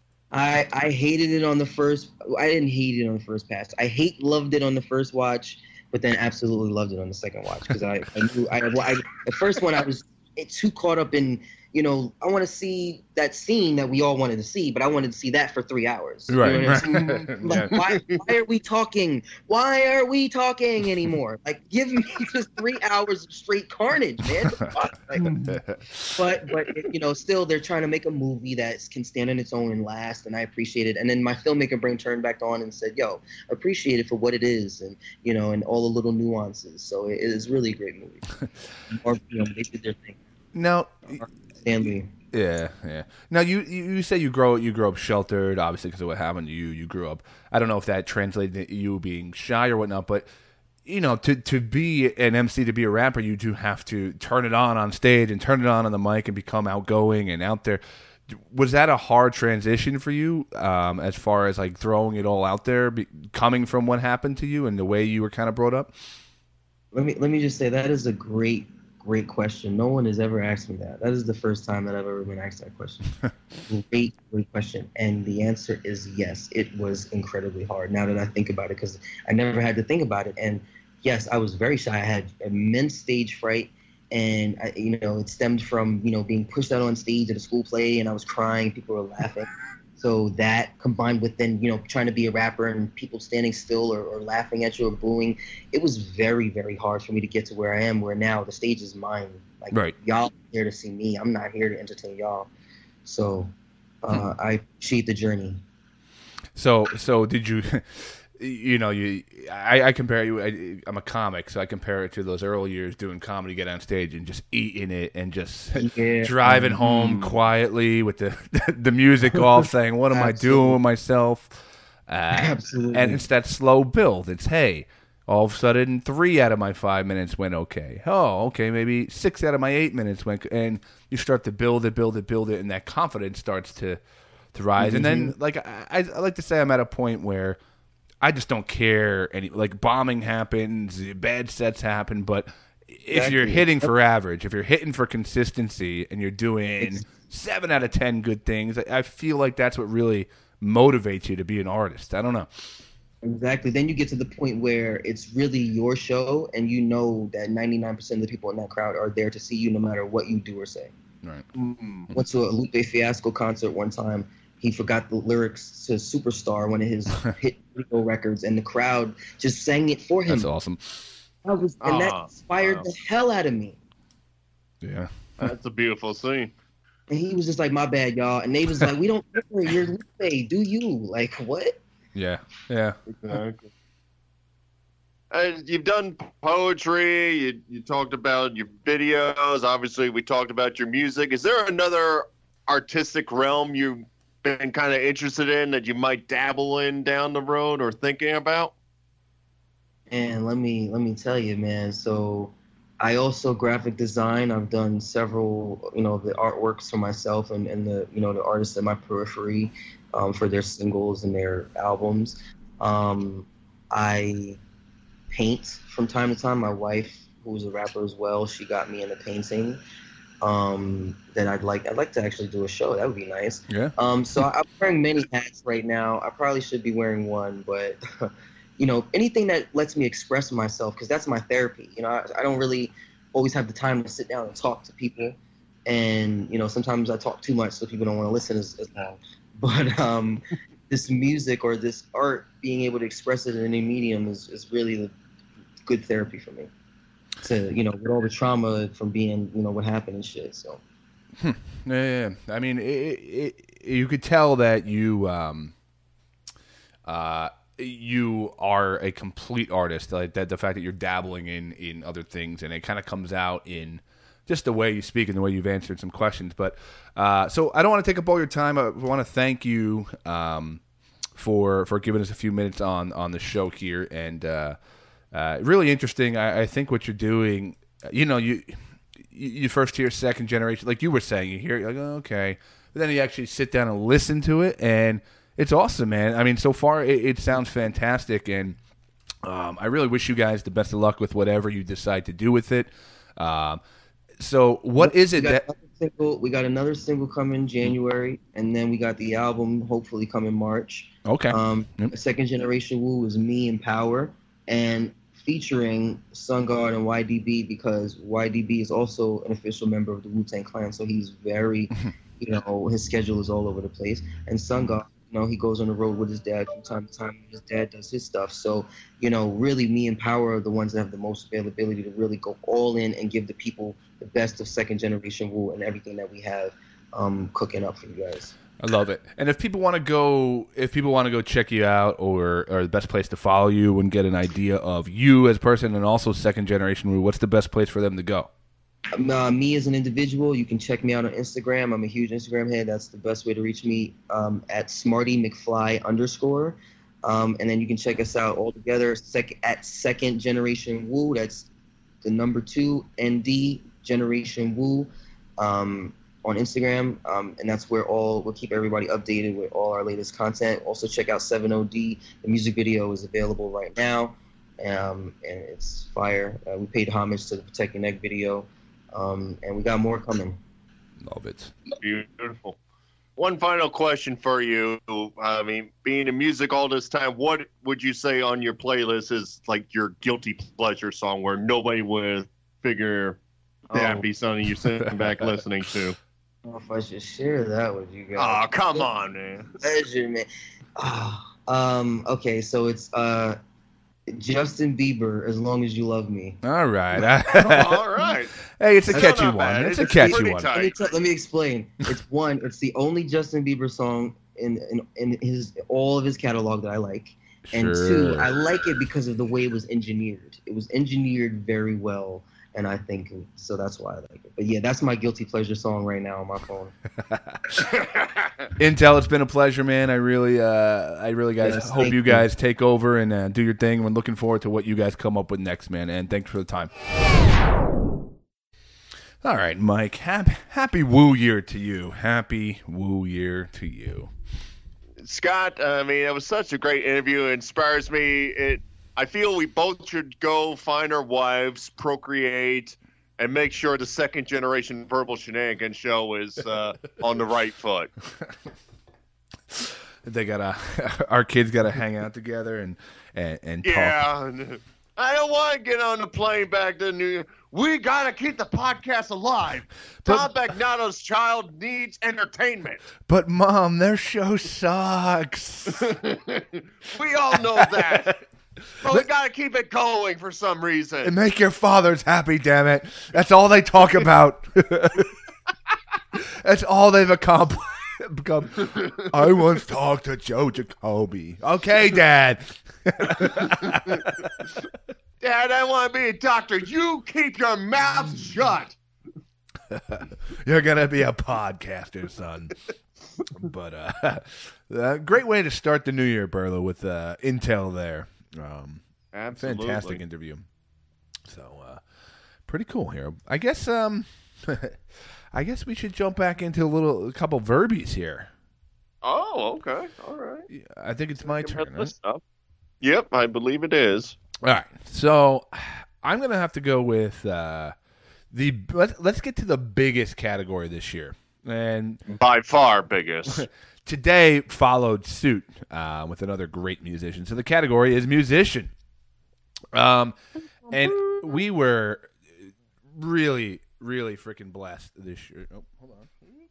I I hated it on the first. I didn't hate it on the first pass. I hate loved it on the first watch, but then absolutely loved it on the second watch because I, I knew I, I the first one I was too caught up in. You know, I want to see that scene that we all wanted to see, but I wanted to see that for three hours. You Right, know what I'm right. saying? Like, why, why are we talking? Why are we talking anymore? Like, give me just three hours of straight carnage, man. Fuck? Like, but, but you know, still they're trying to make a movie that can stand on its own and last, and I appreciate it. And then my filmmaker brain turned back on and said, "Yo, appreciate it for what it is, and you know, and all the little nuances." So it is really a great movie. Or you know, they did their thing. Now, Stanley. yeah, yeah. Now you, you you say you grow you grew up sheltered, obviously because of what happened to you. You grew up. I don't know if that translated to you being shy or whatnot, but you know, to to be an M C, to be a rapper, you do have to turn it on on stage and turn it on on the mic and become outgoing and out there. Was that a hard transition for you, um, as far as like throwing it all out there, be, coming from what happened to you and the way you were kind of brought up? Let me let me just say that is a great great question. No one has ever asked me that. That is the first time that I've ever been asked that question. Great, great question. And the answer is yes. It was incredibly hard now that I think about it because I never had to think about it. And yes, I was very shy. I had immense stage fright. And, I, you know, it stemmed from, you know, being pushed out on stage at a school play and I was crying. People were laughing. So that combined with then, you know, trying to be a rapper and people standing still or, or laughing at you or booing, it was very, very hard for me to get to where I am, where now the stage is mine. Like, Right. Y'all are here to see me. I'm not here to entertain y'all. So uh, I appreciate the journey. So, so did you? you know, you I, I compare you. I, I'm a comic, so I compare it to those early years doing comedy, get on stage and just eating it and just Yeah. driving Mm-hmm. home quietly with the the music off, saying, "What am I doing with myself?" Uh, Absolutely. And it's that slow build. It's hey, all of a sudden three out of my five minutes went okay. Oh, okay, maybe six out of my eight minutes went, and you start to build it, build it, build it, and that confidence starts to to rise. Mm-hmm. And then, like I, I like to say, I'm at a point where I just don't care any. Like bombing happens, bad sets happen, but if Exactly. you're hitting for average, if you're hitting for consistency, and you're doing It's, seven out of ten good things, I, I feel like that's what really motivates you to be an artist. I don't know. Exactly. Then you get to the point where it's really your show, and you know that ninety-nine percent of the people in that crowd are there to see you no matter what you do or say. Right. Mm. Went to a Lupe Fiasco concert one time. He forgot the lyrics to Superstar, one of his hit video records, and the crowd just sang it for him. That's awesome. I was, and that Ah, inspired wow. the hell out of me. Yeah. That's a beautiful scene. And he was just like, "My bad, y'all." And they was like, "We don't care. You're Lupe. Do you?" Like, what? Yeah. Yeah. Exactly. And you've done poetry. You, you talked about your videos. Obviously, we talked about your music. Is there another artistic realm you've been kind of interested in that you might dabble in down the road or thinking about? And let me let me tell you, man. So I also graphic design. I've done several, you know, the artworks for myself and, and the, you know, the artists in my periphery um, for their singles and their albums. Um, I paint from time to time. My wife, who's a rapper as well, she got me into painting. Um, that I'd like I'd like to actually do a show. That would be nice. Yeah. Um, so I'm wearing many hats right now. I probably should be wearing one, but you know, anything that lets me express myself, because that's my therapy. You know, I, I don't really always have the time to sit down and talk to people, and you know, sometimes I talk too much, so people don't want to listen as, as long. But um, this music or this art, being able to express it in any medium is, is really the good therapy for me. To, you know, with all the trauma from being, you know, what happened and shit. So. Hmm. Yeah, yeah. I mean, it, it, you could tell that you, um, uh, you are a complete artist. Like that, the fact that you're dabbling in, in other things, and it kind of comes out in just the way you speak and the way you've answered some questions. But uh, so I don't want to take up all your time. I want to thank you um, for for giving us a few minutes on on the show here, and uh, uh, really interesting. I, I think what you're doing, you know, you. You first hear second generation, like you were saying, you hear it, you're like, oh, okay. But then you actually sit down and listen to it, and it's awesome, man. I mean, so far it, it sounds fantastic, and um, I really wish you guys the best of luck with whatever you decide to do with it. Um, so what is it we got that... Single, we got another single coming January, and then we got the album hopefully coming March. Okay. Um, Yep. Second Generation Woo is me in Power, and featuring Sun God and Y D B, because Y D B is also an official member of the Wu-Tang Clan, so he's very, you know, his schedule is all over the place. And Sun God, you know, he goes on the road with his dad from time to time. His dad does his stuff. So, you know, really me and Power are the ones that have the most availability to really go all in and give the people the best of Second Generation Wu and everything that we have um, cooking up for you guys. I love it. And if people want to go, if people want to go check you out, or or the best place to follow you and get an idea of you as a person and also Second Generation Wu, what's the best place for them to go? Um, uh, me as an individual, you can check me out on Instagram. I'm a huge Instagram head. That's the best way to reach me, um, at Smarty McFly underscore. Um, and then you can check us out all together sec- at Second Generation Wu. That's the number two N D Generation Wu. Um, on Instagram, um, and that's where all we'll keep everybody updated with all our latest content. Also check out seven O D. The music video is available right now, um, and it's fire. Uh, we paid homage to the Protect Your Neck video, um, and we got more coming. Love it. Beautiful. One final question for you. I mean, being in music all this time, what would you say on your playlist is like your guilty pleasure song where nobody would figure that'd Oh. be something you're sitting back listening to? I don't know if I should share that with you guys. Oh, come on, man. Pleasure, man. Oh, um, okay, so it's uh, Justin Bieber, As Long As You Love Me. All right. All right. Hey, it's a That's catchy not one. bad. It's a It's catchy pretty one. tight. Let me, t- let me explain. It's one. It's the only Justin Bieber song in, in in his all of his catalog that I like, And Sure. two, I like it because of the way it was engineered. It was engineered very well, and I think so. That's why I like it. But yeah, that's my guilty pleasure song right now on my phone. Intel, it's been a pleasure, man. I really, uh, I really, guys, Yes, hope thank you you. guys take over and uh, do your thing. We're looking forward to what you guys come up with next, man. And thanks for the time. All right, Mike. Happy, happy Woo Year to you. Happy Woo Year to you. Scott, I mean, it was such a great interview. It inspires me. It. I feel we both should go find our wives, procreate, and make sure the second generation Verbal Shenanigans show is uh, on the right foot. They gotta, our kids gotta hang out together and and, and talk. Yeah. I don't want to get on the plane back to New York. We got to keep the podcast alive. Tom But- Bagnato's child needs entertainment. But Mom, their show sucks. We all know that. But we got to keep it going for some reason. And make your fathers happy, damn it. That's all they talk about. That's all they've accomplished. Become, I once talked to Joe Jacoby. Okay, Dad. Dad, I want to be a doctor. You keep your mouth shut. You're gonna be a podcaster, son. But uh, uh, great way to start the new year, Burlow, with uh, Intel there. Um, Absolutely. Fantastic interview. So uh, pretty cool here. I guess. Um, I guess we should jump back into a little, a couple verbies here. Oh, okay. All right. I think it's my Give turn. us Right? this stuff. Yep, I believe it is. All right, so I'm gonna have to go with uh, the. Let's let's get to the biggest category this year, and By far biggest. today followed suit uh, with another great musician. So the category is musician, um, and we were really, really freaking blessed this year. Oh, hold on.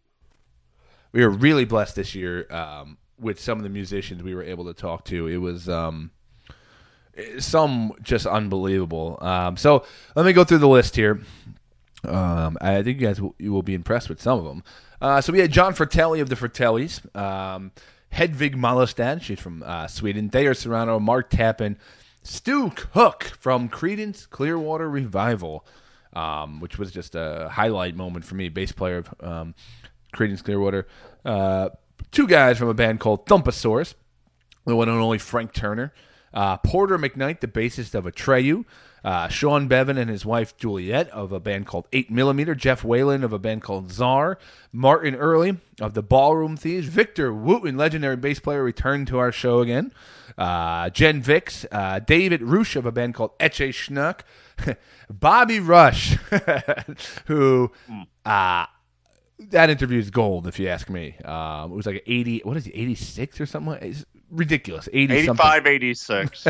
We were really blessed this year um, with some of the musicians we were able to talk to. It was. Um, Some just unbelievable. Um, so let me go through the list here. Um, I think you guys will, you will be impressed with some of them. Uh, so we had John Fratelli of the Fratellis, um, Hedvig Malmstad, she's from uh, Sweden, Thayer Serrano, Mark Tappan, Stu Cook from Creedence Clearwater Revival, um, which was just a highlight moment for me, bass player of um, Creedence Clearwater. Uh, two guys from a band called Thumpasaurus, the one and only Frank Turner. Uh, Porter McKnight, the bassist of Atreyu. Uh, Sean Bevan and his wife Juliet of a band called eight millimeter. Jeff Whalen of a band called Czar. Martin Early of the Ballroom Thieves. Victor Wooten, legendary bass player, returned to our show again. Uh, Jen Vix. Uh, David Roosh of a band called Etche Schnuck. Bobby Rush, who... Uh, that interview is gold, if you ask me. Um, it was like eighty. What is he? eighty-six or something? It's ridiculous. eighty eighty-five, eighty-six.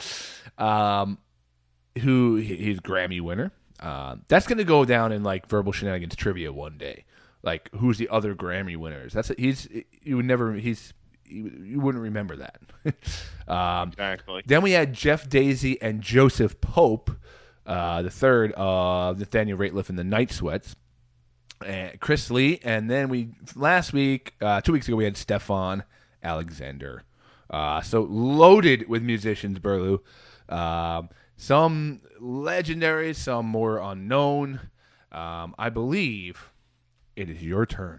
um, who he's Grammy winner. Uh, that's going to go down in like Verbal Shenanigans trivia one day. Like, who's the other Grammy winners? That's he's you would never he's you, you wouldn't remember that. um, Exactly. Then we had Jeff Daisy and Joseph Pope, uh, the third of Nathaniel Rateliff and the Night Sweats. And Chris Lee, and then we last week, uh, two weeks ago, we had Stefan Alexander. Uh, so loaded with musicians, Burlew. Um, some legendary, some more unknown. Um, I believe it is your turn.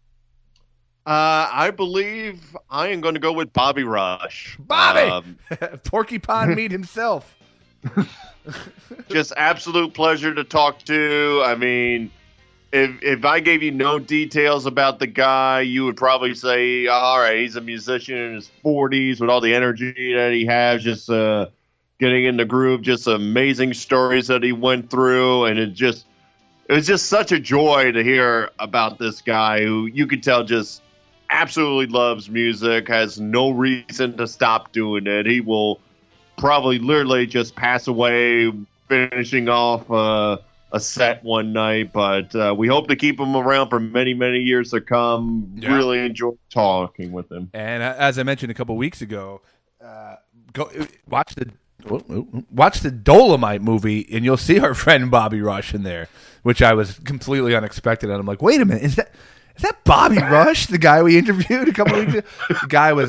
Uh, I believe I am going to go with Bobby Rush. Bobby! Um, Porcupine Meat himself. just absolute pleasure to talk to. I mean, if if I gave you no details about the guy, you would probably say, all right, he's a musician in his forties with all the energy that he has, just uh, getting in the groove, just amazing stories that he went through. And it just, it was just such a joy to hear about this guy who you could tell just absolutely loves music, has no reason to stop doing it. He will probably literally just pass away finishing off uh, a set one night, but uh, we hope to keep him around for many, many years to come. Yeah. Really enjoyed talking with him. And uh, as I mentioned a couple weeks ago, uh, go watch the watch the Dolomite movie, and you'll see our friend Bobby Rush in there, which I was completely unexpected. And I'm like, wait a minute, is that is that Bobby Rush, the guy we interviewed a couple weeks ago? The guy was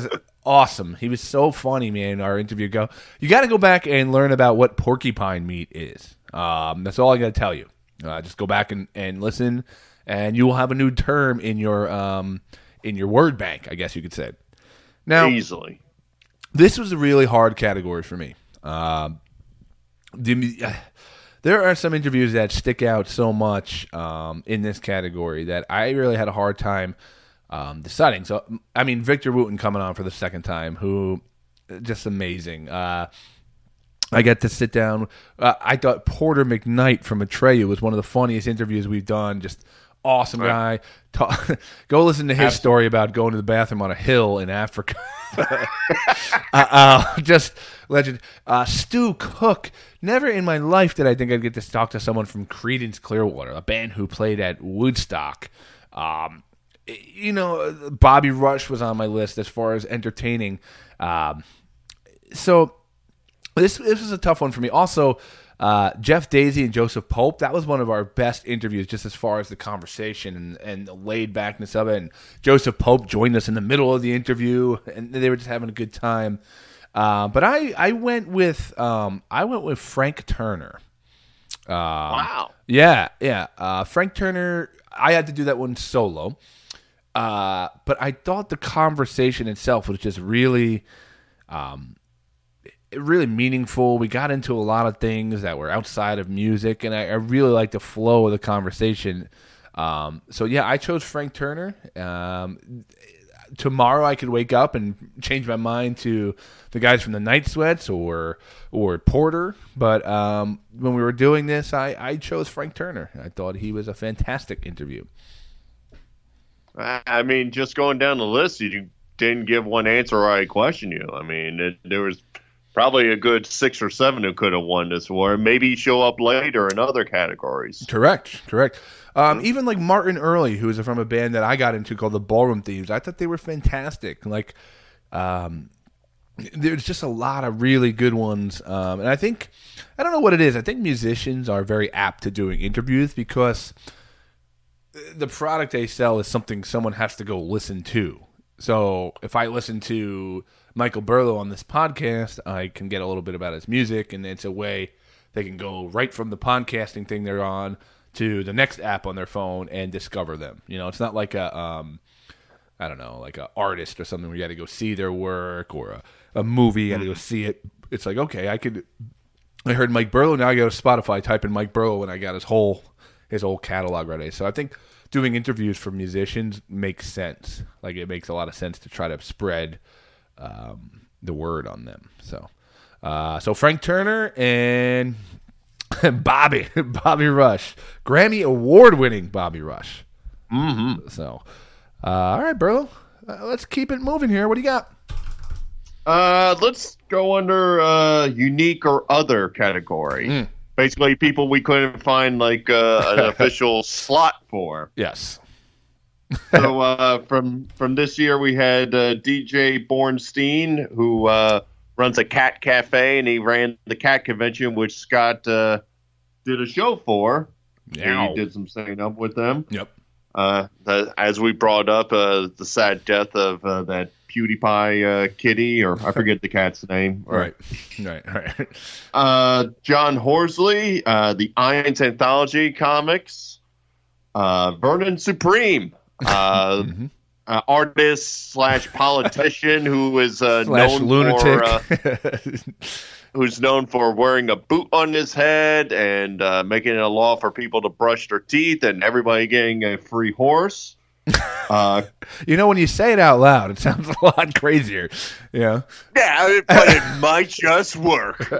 awesome. He was so funny, man. Our interview go. You got to go back and learn about what porcupine meat is. Um, that's all I got to tell you. Uh, just go back and, and listen, and you will have a new term in your um, in your word bank, I guess you could say. Now, Easily. This was a really hard category for me. Um, the, there are some interviews that stick out so much um, in this category that I really had a hard time um, deciding. So, I mean, Victor Wooten coming on for the second time, who just amazing. Uh, I get to sit down. Uh, I thought Porter McKnight from Atreyu was one of the funniest interviews we've done. Just awesome guy. Ta- Go listen to his Absolutely. story about going to the bathroom on a hill in Africa. uh, uh, just legend. Uh, Stu Cook. Never in my life did I think I'd get to talk to someone from Creedence Clearwater, a band who played at Woodstock. Um, you know, Bobby Rush was on my list as far as entertaining. Um, so this this was a tough one for me. Also, uh, Jeff Daisy and Joseph Pope, that was one of our best interviews just as far as the conversation and, and the laid-backness of it. And Joseph Pope joined us in the middle of the interview, and they were just having a good time. Uh, but I, I went with um, I went with Frank Turner. Um, Wow. Yeah, yeah. Uh, Frank Turner, I had to do that one solo. Uh, but I thought the conversation itself was just really um, really meaningful. We got into a lot of things that were outside of music, and I, I really liked the flow of the conversation. Um, so, yeah, I chose Frank Turner. Um, tomorrow I could wake up and change my mind to the guys from the Night Sweats or or Porter. But um, when we were doing this, I, I chose Frank Turner. I thought he was a fantastic interview. I mean, just going down the list, you didn't give one answer or I question you. I mean, it, there was probably a good six or seven who could have won this award. Maybe show up later in other categories. Correct, correct. Um, even like Martin Early, who is from a band that I got into called the Ballroom Thieves, I thought they were fantastic. Like, um, there's just a lot of really good ones. Um, and I think, I don't know what it is. I think musicians are very apt to doing interviews because the product they sell is something someone has to go listen to. So if I listen to Michael Burlow on this podcast, I can get a little bit about his music, and it's a way they can go right from the podcasting thing they're on to the next app on their phone and discover them. You know, it's not like a, um, I don't know, like an artist or something where you got to go see their work, or a, a movie, you got to go see it. It's like, okay, I could, I heard Mike Burlow, now I go to Spotify, type in Mike Burlow, and I got his whole, his whole catalog ready. So I think doing interviews for musicians makes sense. Like, it makes a lot of sense to try to spread um, the word on them. So, uh, so Frank Turner and Bobby, Bobby Rush, Grammy award-winning Bobby Rush. Mm-hmm. So, uh, all right, Burlow, uh, let's keep it moving here. What do you got? Uh, let's go under uh, unique or other category. Mm. Basically, people we couldn't find like uh, an official slot for. Yes. So uh, from from this year, we had uh, D J Bornstein, who uh, runs a cat cafe, and he ran the cat convention, which Scott uh, did a show for. Meow. He did some stand up with them. Yep. Uh, the, as we brought up, uh, the sad death of uh, that PewDiePie uh, kitty, or I forget the cat's name. Right. Right. Right. Uh, John Horsley, uh, the Irons Anthology comics. Uh, Vernon Supreme, uh, mm-hmm. uh, artist slash politician who is uh, Slash known lunatic. for uh, who's known for wearing a boot on his head and uh, making it a law for people to brush their teeth and everybody getting a free horse. Uh, You know, when you say it out loud, it sounds a lot crazier. Yeah. yeah, but it might just work.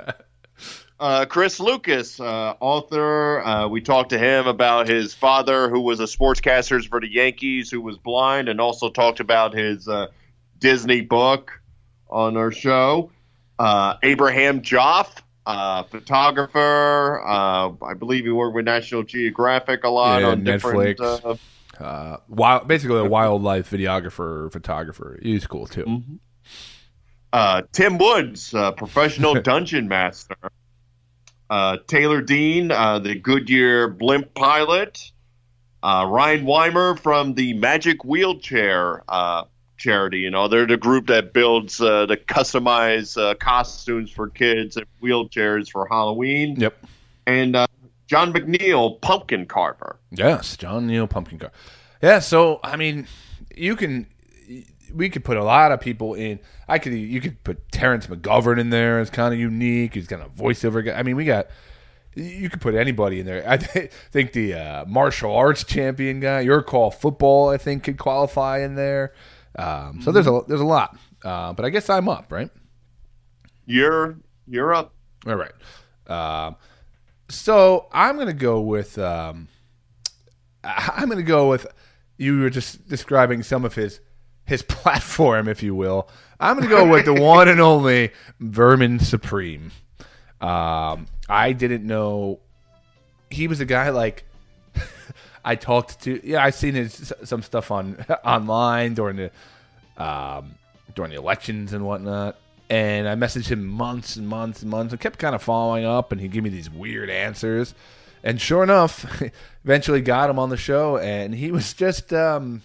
Uh, Chris Lucas, uh, author. Uh, we talked to him about his father, who was a sportscaster for the Yankees, who was blind, and also talked about his uh, Disney book on our show. Uh, Abraham Joff, uh, photographer. Uh, I believe he worked with National Geographic a lot Yeah, on different. Netflix. Uh, Uh, wild, basically a wildlife videographer, photographer. He's cool too. Mm-hmm. uh, Tim Woods, uh, professional dungeon master. Uh, Taylor Dean, uh, the Goodyear blimp pilot. Uh, Ryan Weimer from the Magic Wheelchair uh, charity. You know, they're the group that builds uh, the customized uh, costumes for kids and wheelchairs for Halloween. Yep. And uh, John McNeil, pumpkin carver. Yes, John Neal pumpkin carver. Yeah, so I mean, you can we could put a lot of people in. I could you could put Terrence McGovern in there. It's kind of unique. He's got a voiceover guy. I mean, we got. You could put anybody in there. I th- think the uh, martial arts champion guy, Your Call Football, I think could qualify in there. Um, so there's a there's a lot. Uh, but I guess I'm up, right? You're you're up. All right. Um, so I'm gonna go with um, I'm gonna go with you were just describing some of his his platform, if you will. I'm gonna go with the one and only Vermin Supreme. Um, I didn't know he was a guy like I talked to. Yeah, I've seen his some stuff on online during the um, during the elections and whatnot. And I messaged him months and months and months and kept kind of following up, and he'd give me these weird answers. And sure enough, eventually got him on the show, and he was just um,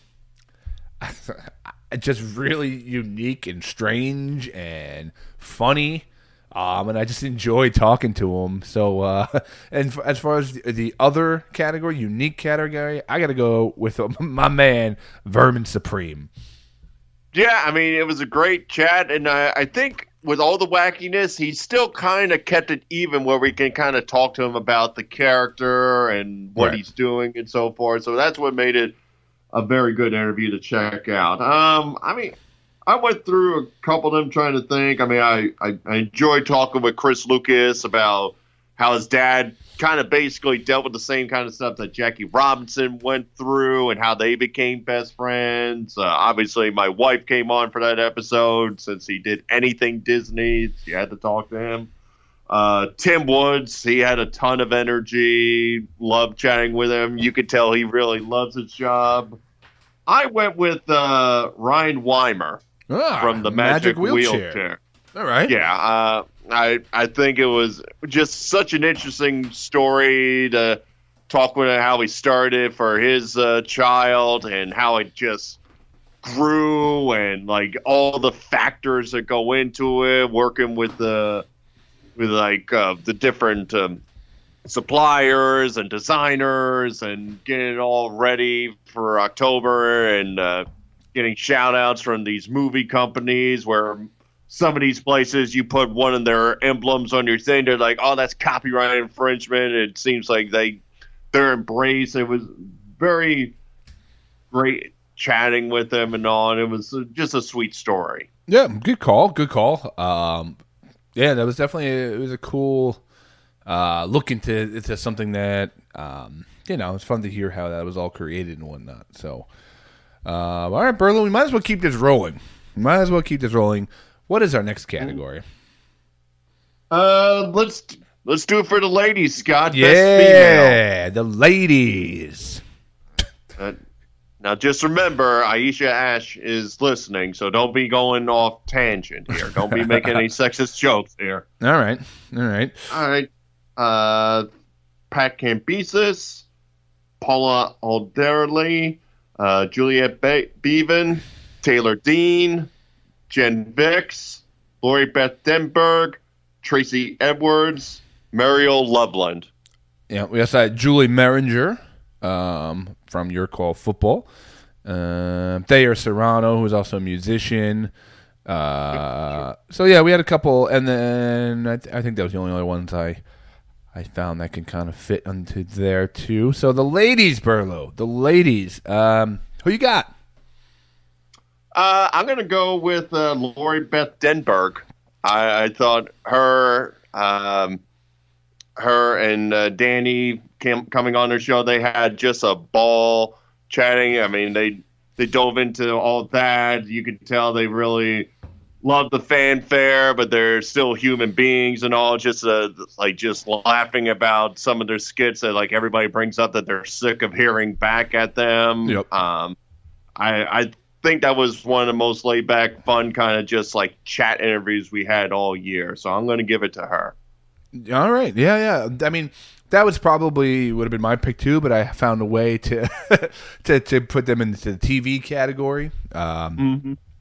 just really unique and strange and funny. Um, and I just enjoyed talking to him. So, uh, and f- as far as the, the other category, unique category, I got to go with uh, my man, Vermin Supreme. Yeah, I mean, it was a great chat, and I, I think with all the wackiness, he still kind of kept it even where we can kind of talk to him about the character and what Right. he's doing and so forth. So that's what made it a very good interview to check out. Um, I mean, I went through a couple of them trying to think. I mean, I, I, I enjoyed talking with Chris Lucas about how his dad kind of basically dealt with the same kind of stuff that Jackie Robinson went through and how they became best friends. Uh, obviously, my wife came on for that episode since he did anything Disney. You had to talk to him. Uh, Tim Woods, he had a ton of energy. Loved chatting with him. You could tell he really loves his job. I went with uh, Ryan Weimer. Ah, From the Magic, Wheelchair. wheelchair. All right. Yeah, uh, I I think it was just such an interesting story to talk with how he started for his uh, child and how it just grew and like all the factors that go into it, working with the with like uh, the different um, suppliers and designers and getting it all ready for October and. Uh, Getting shout outs from these movie companies where some of these places you put one of their emblems on your thing, they're like, oh, that's copyright infringement. It seems like they, their embrace. It was very great chatting with them and all. And it was just a sweet story. Yeah, good call. Good call. Um, yeah, that was definitely a, it was a cool uh, look into, into something that, um, you know, it's fun to hear how that was all created and whatnot. So, Uh, all right, Berlo, we might as well keep this rolling. We might as well keep this rolling. What is our next category? Uh, let's let's do it for the ladies, Scott. Yeah, Best female. the ladies. Uh, now, just remember, Aisha Ash is listening, so don't be going off tangent here. Don't be making any sexist jokes here. All right, all right. All right. Uh, Pat Cambesis, Paula Alderley, uh, Juliette Be- Bevan, Taylor Dean, Jen Vicks, Lori Beth Denberg, Tracy Edwards, Mariel Loveland. Yeah, we also had Julie Meringer um, from Your Call Football. Uh, Thayer Serrano, who's also a musician. Uh, so, yeah, we had a couple. And then I, th- I think that was the only other ones I I found that can kind of fit into there, too. So, the ladies, Berlo, the ladies. Um, who you got? Uh, I'm going to go with uh, Lori Beth Denberg. I, I thought her, um, her and uh, Danny came, coming on their show, they had just a ball chatting. I mean, they they dove into all that. You could tell they really love the fanfare, but they're still human beings and all. Just uh, like just laughing about some of their skits that like everybody brings up that they're sick of hearing back at them. Yep. Um, I I think that was one of the most laid back, fun kind of just like chat interviews we had all year. So I'm going to give it to her. All right. Yeah, yeah. I mean, that was probably would have been my pick too, but I found a way to to, to put them into the T V category. Um, Mm-hmm.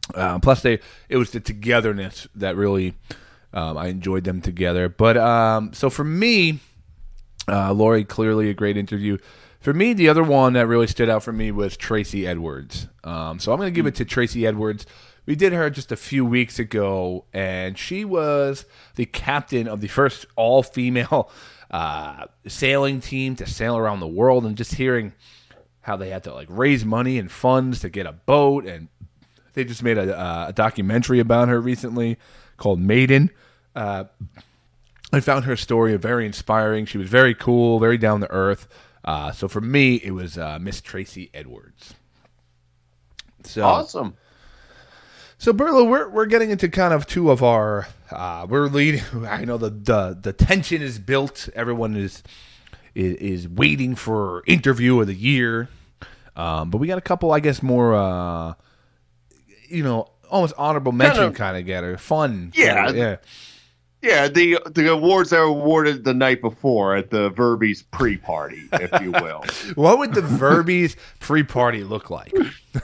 Uh, plus, they it was the togetherness that really um, I enjoyed them together. But um, so for me, uh, Lori, clearly a great interview. For me, the other one that really stood out for me was Tracy Edwards. Um, so I'm going to give it to Tracy Edwards. We did her just a few weeks ago, and she was the captain of the first all-female uh, sailing team to sail around the world. And just hearing how they had to like raise money and funds to get a boat, and they just made a, uh, a documentary about her recently called Maiden. Uh, I found her story very inspiring. She was very cool, very down to earth. Uh, so for me, it was uh, Miss Tracy Edwards. So Awesome. So Berlo, we're we're getting into kind of two of our uh, we're leading. I know the, the the tension is built. Everyone is is, is waiting for interview of the year, um, but we got a couple, I guess, more uh, you know, almost honorable mention Kind of- kind of getter, fun. Yeah. kinda, yeah. Yeah, the the awards that were awarded the night before at the Verbies pre-party, if you will. What would the Verbies pre-party look like?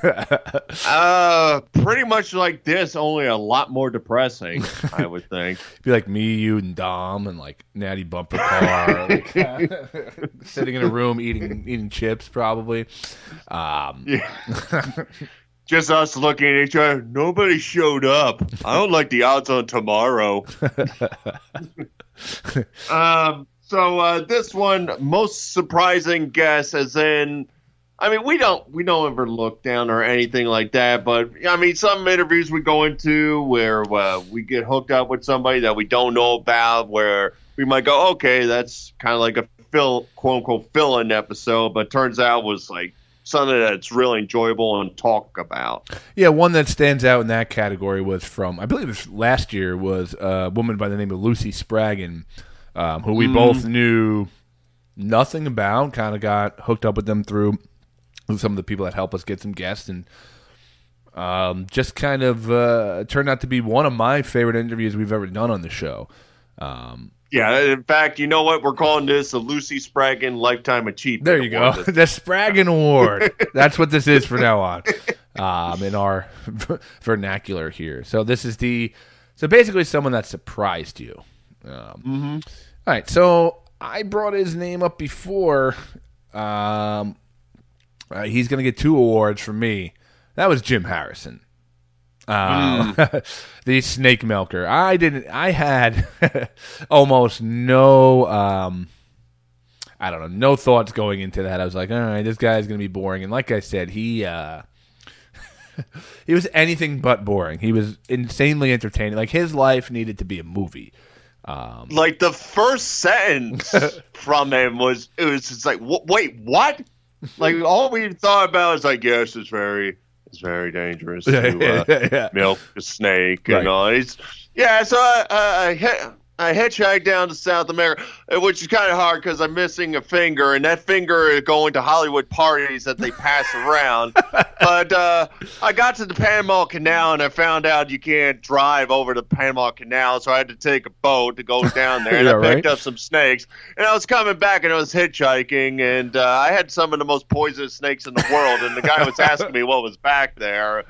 uh, pretty much like this, only a lot more depressing, I would think. Be like me, you, and Dom, and like Natty Bumper Car, like, sitting in a room eating eating chips, probably. Um, Yeah. Just us looking at each other. Nobody showed up. I don't like the odds on tomorrow. um. So uh, this one, most surprising guess, as in, I mean, we don't we don't ever look down or anything like that. But I mean, some interviews we go into where uh, we get hooked up with somebody that we don't know about, where we might go, okay, that's kind of like a fill quote unquote fill-in episode, but turns out was like something that's really enjoyable and talk about. Yeah, one that stands out in that category was from, I believe it was last year, was a woman by the name of Lucy Spraggan, um, who we Mm. both knew nothing about, kind of got hooked up with them through some of the people that help us get some guests, and um, just kind of uh, turned out to be one of my favorite interviews we've ever done on the show. Um, Yeah, in fact, you know what? We're calling this a Lucy Spraggan Lifetime Achievement There you Award. go. The Spraggan Award. That's what this is from now on, um, in our vernacular here. So this is the so basically someone that surprised you. Um, Mm-hmm. All right. So I brought his name up before. Um, uh, he's going to get two awards from me. That was Jim Harrison. Um, the snake milker. I didn't. I had almost no. Um, I don't know. No thoughts going into that. I was like, all right, this guy's gonna be boring. And like I said, he uh, he was anything but boring. He was insanely entertaining. Like his life needed to be a movie. Um, Like the first sentence from him was, it was just like, "Wh- wait, what? Like all we thought about is like, yes, it's very, it's very dangerous to uh, yeah. milk a snake Right. and all. It's, yeah, so I, I, I, hit, I hitchhiked down to South America, uh, which is kind of hard because I'm missing a finger, and that finger is going to Hollywood parties that they pass around. But uh, I got to the Panama Canal, and I found out you can't drive over the Panama Canal, so I had to take a boat to go down there. And Yeah, I picked right. up some snakes, and I was coming back, and I was hitchhiking, and uh, I had some of the most poisonous snakes in the world, and the guy was asking me what was back there.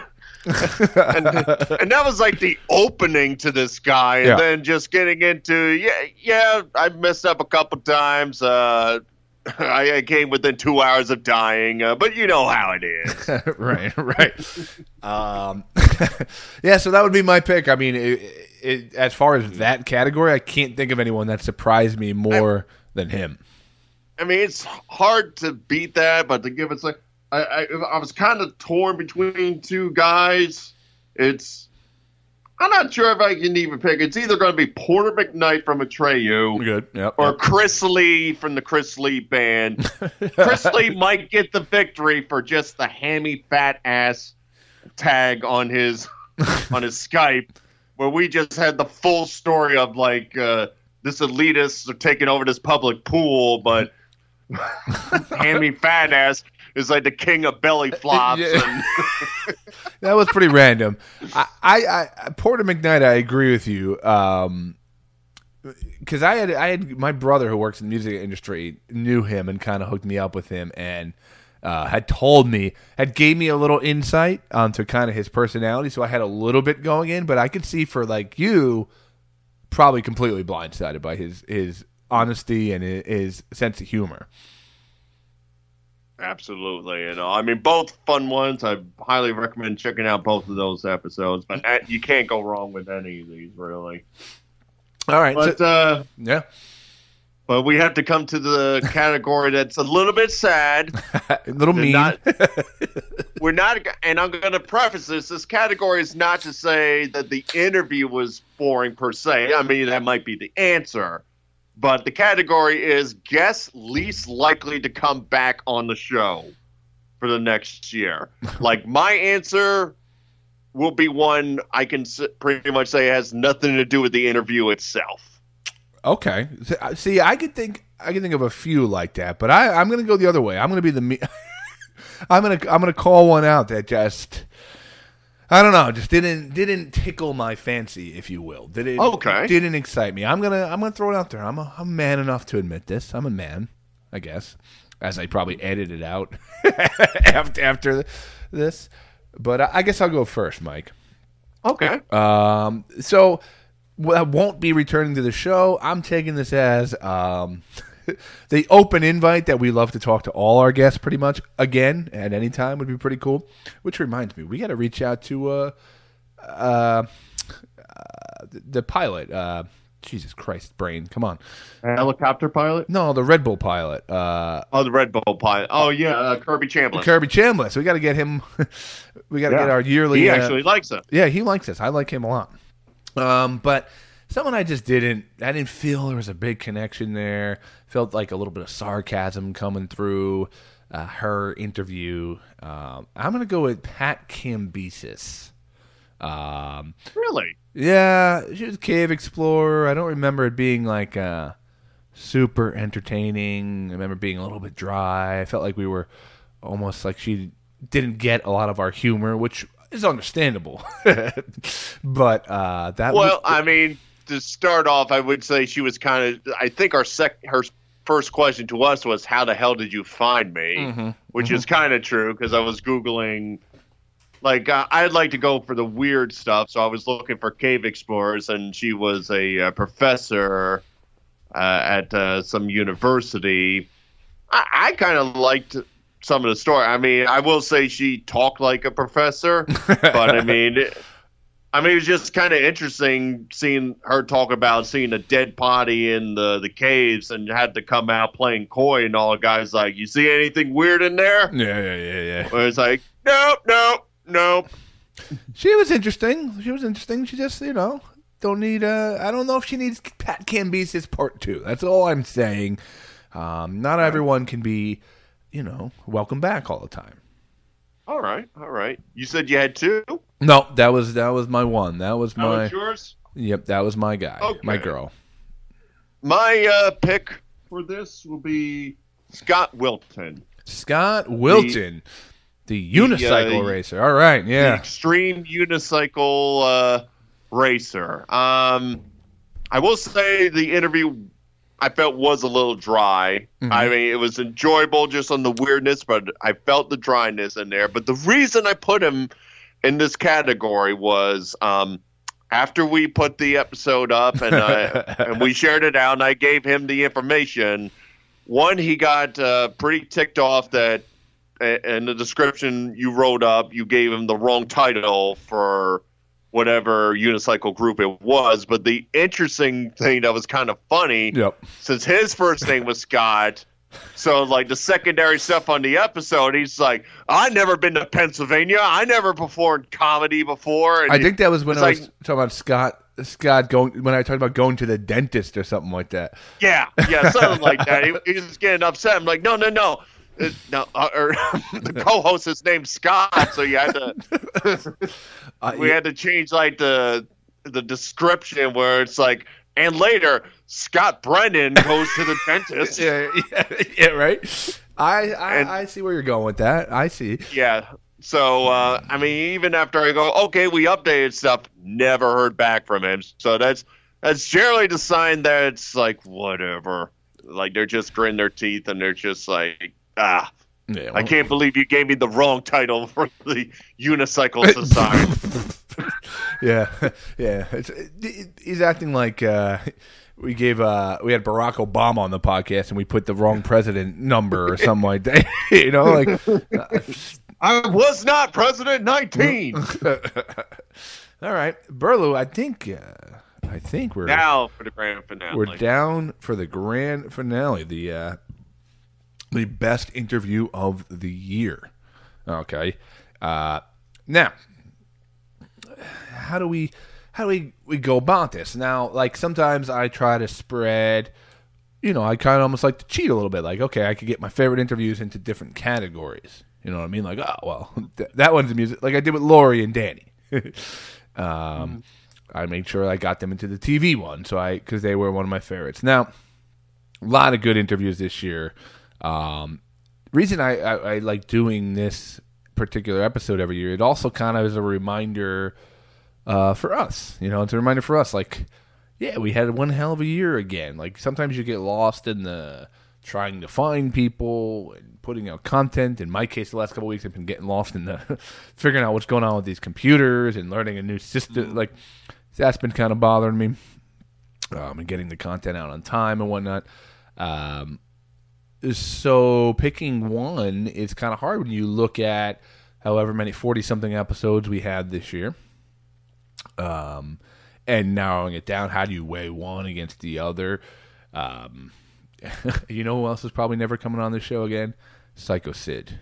and, and that was like the opening to this guy, and Yeah. then just getting into yeah, yeah. I messed up a couple times. Uh, I, I came within two hours of dying, uh, but you know how it is. right, right. Um, yeah, so that would be my pick. I mean, it, it, as far as that category, I can't think of anyone that surprised me more than him. I mean, it's hard to beat that, but to give it like I, I, I was kind of torn between two guys. It's I'm not sure if I can even pick. It's either going to be Porter McKnight from Atreyu. Good. Yep. Or yep. Chris Lee from the Chris Lee Band. Chris Lee might get the victory for just the hammy fat ass tag on his on his Skype, where we just had the full story of like uh, this elitists are taking over this public pool, but hammy fat ass is like the king of belly flops. Yeah. And That was pretty random. I, I, I, Porter McKnight, I agree with you. Um, because I had, I had my brother who works in the music industry knew him and kind of hooked me up with him, and uh, had told me, had gave me a little insight onto kind of his personality, so I had a little bit going in, but I could see for like you, probably completely blindsided by his his honesty and his, his sense of humor. Absolutely, you know, I mean, both fun ones. I highly recommend checking out both of those episodes. But you can't go wrong with any of these, really. All right, but so, uh, yeah, but we have to come to the category that's a little bit sad, a little mean. Not, we're not, and I'm going to preface this. This category is not to say that the interview was boring per se. I mean, that might be the answer. But the category is guest least likely to come back on the show for the next year. Like, my answer will be one I can pretty much say has nothing to do with the interview itself. Okay. See, I could think I could think of a few like that, but I, I'm going to go the other way. I'm going to be the me- I'm going to I'm going to call one out that just I don't know, just didn't didn't tickle my fancy, if you will. Didn't okay. didn't excite me. I'm gonna I'm gonna throw it out there. I'm a, I'm man enough to admit this. I'm a man, I guess, as I probably edited out after after this. But I, I guess I'll go first, Mike. Okay. Um. So I won't be returning to the show. I'm taking this as um. the open invite that we love to talk to all our guests pretty much again at any time would be pretty cool. Which reminds me, we got to reach out to uh, uh, uh, the pilot. Uh, Jesus Christ, brain, come on. Helicopter pilot? No, the Red Bull pilot. Uh, oh, the Red Bull pilot. Oh, yeah, uh, Kirby Chambliss. Kirby Chambliss. We got to get him. we got to yeah. get our yearly. He uh, actually likes us. Yeah, he likes us. I like him a lot. Um, but. Someone I just didn't, I didn't feel there was a big connection there. Felt like a little bit of sarcasm coming through uh, her interview. Um, I'm going to go with Pat Cambyses. Um, really? Yeah, she was a cave explorer. I don't remember it being like uh, super entertaining. I remember being a little bit dry. I felt like we were almost like she didn't get a lot of our humor, which is understandable. But uh, that well, was, I mean... To start off, I would say she was kind of. I think our sec, her first question to us was, "How the hell did you find me?" Mm-hmm, Which mm-hmm. is kind of true because I was googling. Like uh, I'd like to go for the weird stuff, so I was looking for cave explorers, and she was a, uh professor uh, at uh, some university. I, I kind of liked some of the story. I mean, I will say she talked like a professor, but I mean. It, I mean, it was just kind of interesting seeing her talk about seeing a dead body in the, the caves and had to come out playing coy and all the guys like, you see anything weird in there? Yeah, yeah, yeah, yeah. Where it's like, nope, nope, nope. She was interesting. She was interesting. She just, you know, don't need, uh, I don't know if she needs Pat Cambyses part two. That's all I'm saying. Um, not everyone can be, you know, welcome back all the time. All right, all right. You said you had two? No, that was that was my one. That was That my. was yours? Yep, that was my guy, Okay. my girl. My uh, pick for this will be Scott Wilton. Scott Wilton, the, the unicycle the, uh, racer. All right, The yeah. extreme unicycle uh, racer. Um, I will say the interview I felt was a little dry. Mm-hmm. I mean, it was enjoyable just on the weirdness, but I felt the dryness in there. But the reason I put him in this category was um, after we put the episode up and uh, and we shared it out, and I gave him the information. One, he got uh, pretty ticked off that in the description you wrote up, you gave him the wrong title for whatever unicycle group it was. But the interesting thing that was kind of funny, Yep. since his first name was Scott, so like the secondary stuff on the episode, he's like, I never been to Pennsylvania. I never performed comedy before. And I think that was when it's I was like- talking about Scott. Scott going when I talked about going to the dentist or something like that. Yeah, yeah, something like that. He, he was getting upset. I'm like, no, no, no. Uh, no, uh, or the co-host, his name's Scott, so you had to. Uh, we yeah. had to change like the the description where it's like, and later Scott Brennan goes to the dentist. yeah, yeah, yeah, right. I I, And- I see where you're going with that. I see. Yeah. So uh, I mean, even after I go, okay, we updated stuff, never heard back from him. So that's that's generally the sign that it's like whatever. Like they're just gritting their teeth and they're just like, ah, Yeah, well, I can't believe you gave me the wrong title for the Unicycle Society. yeah, yeah. It's, it, he's acting like uh, we gave uh, we had Barack Obama on the podcast and we put the wrong president number or something like that. You know, like uh, I was not President nineteen. All right, Burlew. I think uh, I think we're Now for the grand finale. we're down for the grand finale. The uh, the best interview of the year. Okay, uh, now. How do we how do we, we go about this? Now, like sometimes I try to spread, you know, I kind of almost like to cheat a little bit. Like, okay, I could get my favorite interviews into different categories. You know what I mean? Like, oh, well, th- that one's music. Like I did with Lori and Danny. um, mm-hmm. I made sure I got them into the T V one, so I because they were one of my favorites. Now, a lot of good interviews this year. Um, reason I, I, I like doing this particular episode every year, it also kind of is a reminder uh, for us. You know, it's a reminder for us. Like, yeah, we had one hell of a year again. Like sometimes you get lost in the trying to find people and putting out content. In my case, the last couple of weeks, I've been getting lost in the figuring out what's going on with these computers and learning a new system. Like that's been kind of bothering me. Um, and getting the content out on time and whatnot. Um, So picking one is kind of hard when you look at however many forty-something episodes we had this year, um, and narrowing it down. How do you weigh one against the other? Um, you know who else is probably never coming on this show again? Psycho Sid.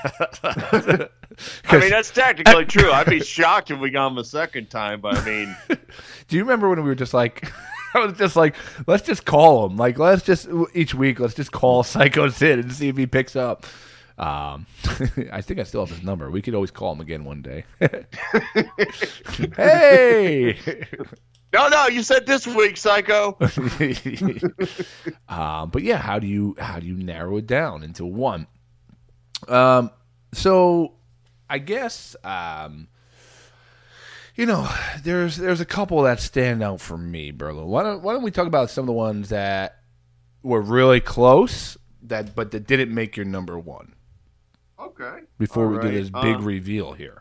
I mean, that's technically true. I'd be shocked if we got him a second time, but I mean... Do you remember when we were just like... I was just like, let's just call him. Like, let's just, each week, let's just call Psycho Sid and see if he picks up. Um, I think I still have his number. We could always call him again one day. Hey! No, no, you said this week, Psycho. um, but yeah, how do you how do you narrow it down into one? Um, so I guess um, you know, there's there's a couple that stand out for me, Burlew. Why don't why don't we talk about some of the ones that were really close that but that didn't make your number one? Okay. Before All we right. do this big uh, reveal here.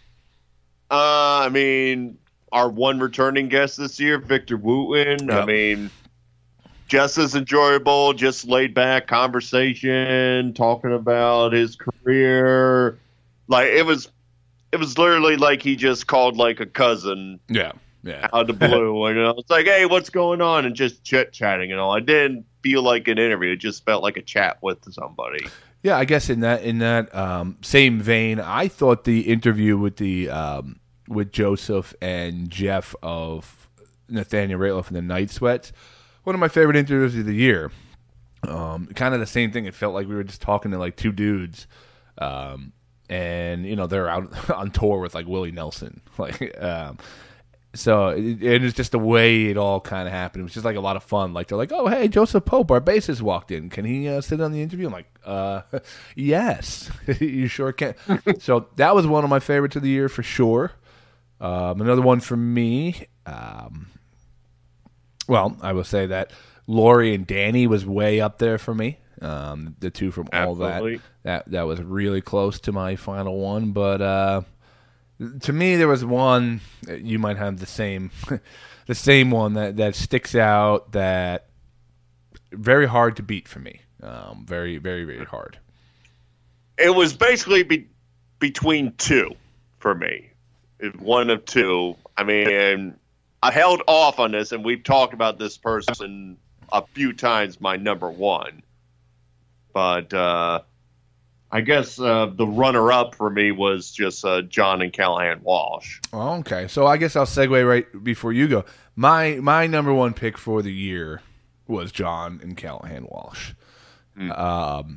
Uh, I mean, our one returning guest this year, Victor Wooten. Yep. I mean, just as enjoyable, just laid back conversation, talking about his career. Like it was, it was literally like he just called like a cousin. Yeah, yeah. Out of the blue, you know, it's like, hey, what's going on, and just chit chatting and all. I didn't feel like an interview; it just felt like a chat with somebody. Yeah, I guess in that in that um, same vein, I thought the interview with the um, with Joseph and Jeff of Nathaniel Rateliff and the Night Sweats, one of my favorite interviews of the year. Um, kind of the same thing. It felt like we were just talking to like two dudes, um, and you know they're out on tour with like Willie Nelson, like. Um, So it, it was just the way it all kind of happened. It was just like a lot of fun. Like they're like, "Oh, hey, Joseph Pope, our bassist, walked in. Can he uh, sit on the interview?" I'm like, "Uh, yes, you sure can." So that was one of my favorites of the year for sure. Um, another one for me. Um, well, I will say that Lori and Danny was way up there for me. Um, the two from all Absolutely. that that that was really close to my final one, but. Uh, To me, there was one. You might have the same, the same one that, that sticks out. That very hard to beat for me. Um, very, very, very hard. It was basically be, between two for me. It- One of two. I mean, I held off on this, and we've talked about this person a few times. My number one, but uh, I guess uh, the runner-up for me was just uh, John and Callahan Walsh. Oh, okay, so I guess I'll segue right before you go. My my number one pick for the year was John and Callahan Walsh. Mm. Um,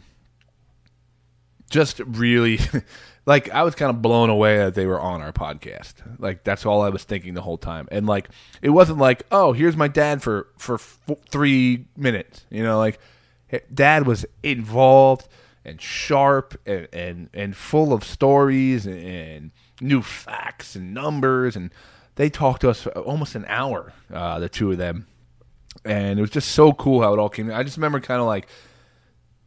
just really, like I was kind of blown away that they were on our podcast. Like that's all I was thinking the whole time, and like it wasn't like, oh, here's my dad for for f- three minutes. You know, like Dad was involved and sharp and, and, and full of stories and, and new facts and numbers. And they talked to us for almost an hour, uh, the two of them. And it was just so cool how it all came. I just remember kind of like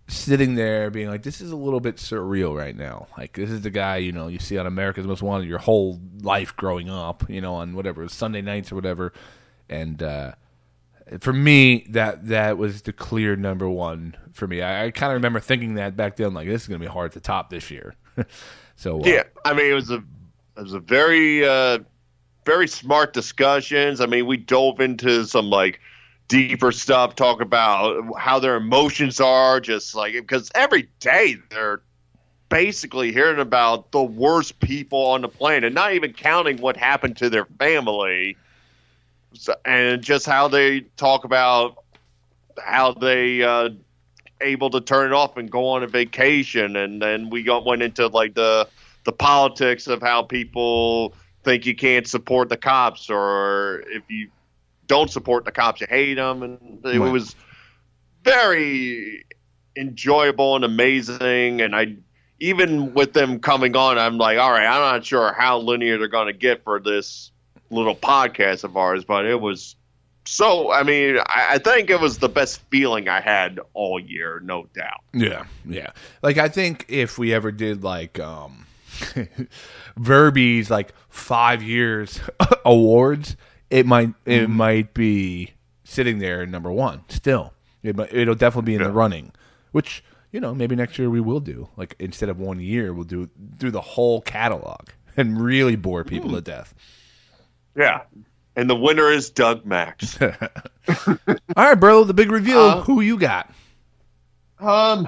sitting there being like, this is a little bit surreal right now. Like, this is the guy, you know, you see on America's Most Wanted your whole life growing up, you know, on whatever, Sunday nights or whatever. And uh, for me, that that was the clear number one for me. I, I kind of remember thinking that back then, like, this is going to be hard to top this year. so uh, Yeah, I mean, it was a, it was a very, uh, very smart discussions. I mean, we dove into some, like, deeper stuff, talk about how their emotions are, just like, because every day they're basically hearing about the worst people on the planet, not even counting what happened to their family, so, and just how they talk about how they uh, able to turn it off and go on a vacation, and then we got went into like the the politics of how people think you can't support the cops, or if you don't support the cops, you hate them, and it Right. was very enjoyable and amazing. And I, even with them coming on, I'm like, all right, I'm not sure how linear they're going to get for this little podcast of ours, but it was so. I mean, I, I think it was the best feeling I had all year, no doubt. Yeah, yeah. Like, I think if we ever did, like, um, Verby's, like, five years awards, it might it Mm-hmm. might be sitting there number one still. It, might- it'll definitely be in the Yeah. running, which, you know, maybe next year we will do. Like, instead of one year, we'll do do the whole catalog and really bore people to death. Yeah, and the winner is Doug Max. All right, bro, the big reveal. Uh, Who you got? Um,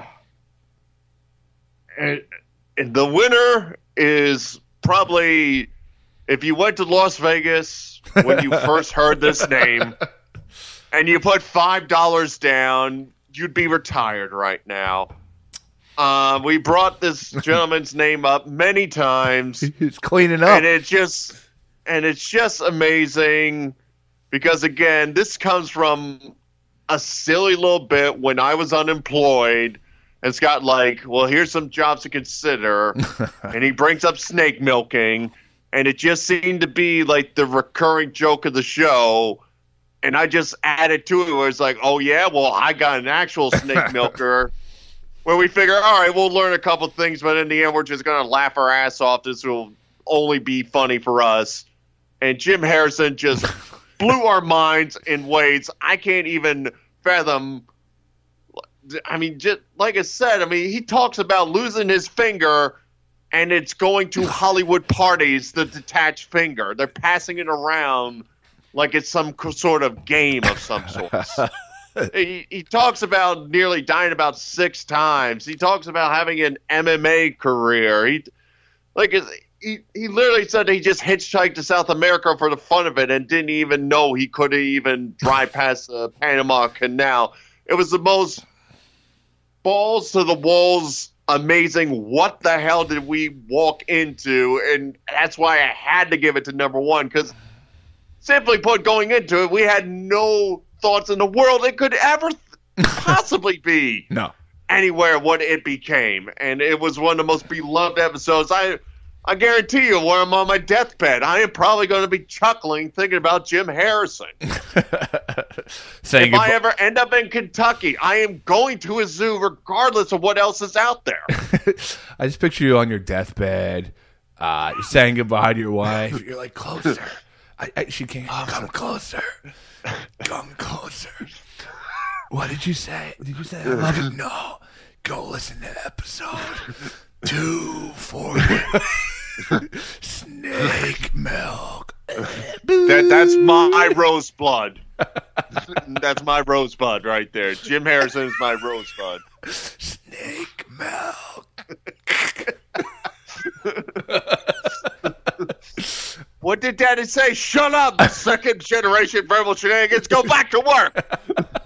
and, and the winner is probably, if you went to Las Vegas when you first heard this name and you put five dollars down, you'd be retired right now. Uh, we brought this gentleman's name up many times, He's cleaning up. and it's just and it's just amazing because, again, this comes from a silly little bit when I was unemployed. It's got like, well, here's some jobs to consider, and he brings up snake milking, and it just seemed to be like the recurring joke of the show, and I just added to it where it's like, oh yeah, well, I got an actual snake milker, where we figure, all right, we'll learn a couple things, but in the end, we're just gonna laugh our ass off. This will only be funny for us, and Jim Harrison just blew our minds in ways I can't even fathom. I mean, just like I said, I mean, he talks about losing his finger, and it's going to Hollywood parties, the detached finger. They're passing it around like it's some co- sort of game of some sort. he, he talks about nearly dying about six times. He talks about having an M M A career. He, like, he, he literally said he just hitchhiked to South America for the fun of it and didn't even know he could even drive past the Panama Canal. It was the most balls to the walls, amazing. What the hell did we walk into? And that's why I had to give it to number one, because simply put, going into it, we had no thoughts in the world it could ever th- possibly be No. anywhere what it became. And it was one of the most beloved episodes. I I guarantee you, when I'm on my deathbed, I am probably going to be chuckling thinking about Jim Harrison. Saying If I goodbye- ever end up in Kentucky, I am going to a zoo regardless of what else is out there. I just picture you on your deathbed, uh, saying goodbye to your wife. You're like, closer. I, I, she can't. Come closer. Come closer. What did you say? Did you say I love you? No. Go listen to episode two forty. Snake milk. That that's my rosebud. That's my rosebud right there. Jim Harrison is my rosebud. Snake milk. What did Daddy say? Shut up, the second generation verbal shenanigans. Go back to work.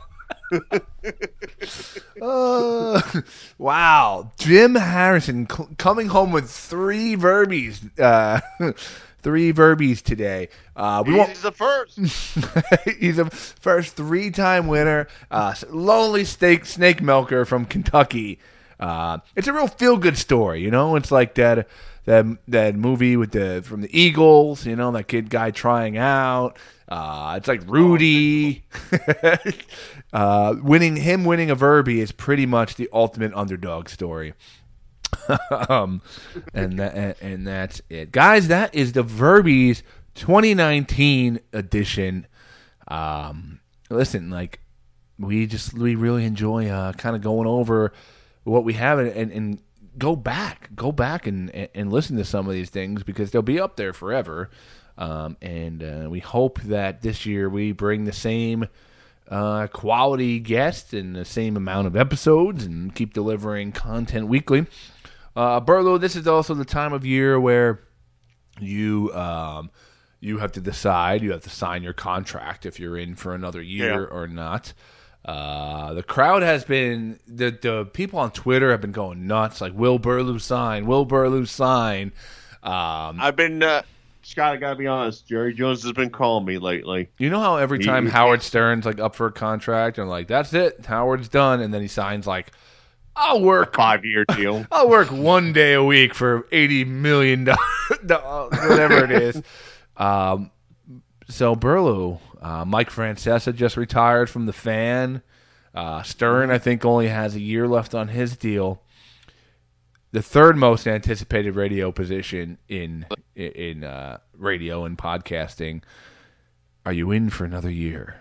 Uh, wow, Jim Harrison cl- coming home with three Verbies, uh, three Verbies today. Uh, we won't. He's the first. He's a first three-time winner, uh, lonely snake snake milker from Kentucky. Uh, it's a real feel-good story, you know. It's like that that that movie with the from the Eagles, you know, that kid guy trying out. Uh, it's like Rudy. uh, winning him winning a Verby is pretty much the ultimate underdog story. um, and that, and, and that's it, guys. That is the Verbies twenty nineteen edition. Um, listen, like we just we really enjoy uh, kind of going over what we have and, and, and go back, go back and, and listen to some of these things because they'll be up there forever. Um, and uh, we hope that this year we bring the same uh, quality guests and the same amount of episodes and keep delivering content weekly. Uh, Burlo, this is also the time of year where you um, you have to decide, you have to sign your contract if you're in for another year Yeah. or not. Uh, the crowd has been, the, the people on Twitter have been going nuts, like, will Burlew sign? Will Burlew sign? Um, I've been, uh, Scott, I gotta be honest, Jerry Jones has been calling me lately. you know how every He- time he- Howard Stern's, like, up for a contract, and like, that's it, Howard's done, and then he signs, like, I'll work Five-year deal. I'll work one day a week for eighty million dollars, whatever it is. Um, so Burlew, uh, Mike Francesa just retired from the Fan. Uh, Stern, I think, only has a year left on his deal. The third most anticipated radio position in in uh, radio and podcasting. Are you in for another year?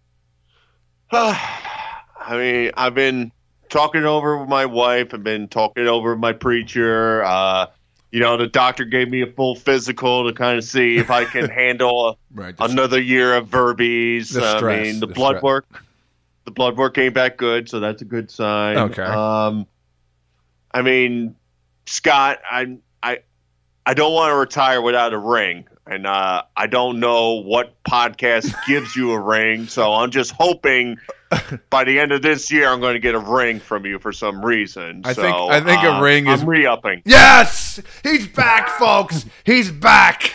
I mean, I've been talking over with my wife. I've been talking over with my preacher. Uh, you know, the doctor gave me a full physical to kind of see if I can handle a, Right. the- another year of Verbies. The I stress, mean, the, the blood stress. work, the blood work came back good, so that's a good sign. Okay. Um, I mean, Scott, I, I, I don't want to retire without a ring. And uh, I don't know what podcast gives you a ring, so I'm just hoping by the end of this year I'm going to get a ring from you for some reason. I so, think- I think a uh, ring is- I'm re-upping. Yes, he's back, folks. He's back.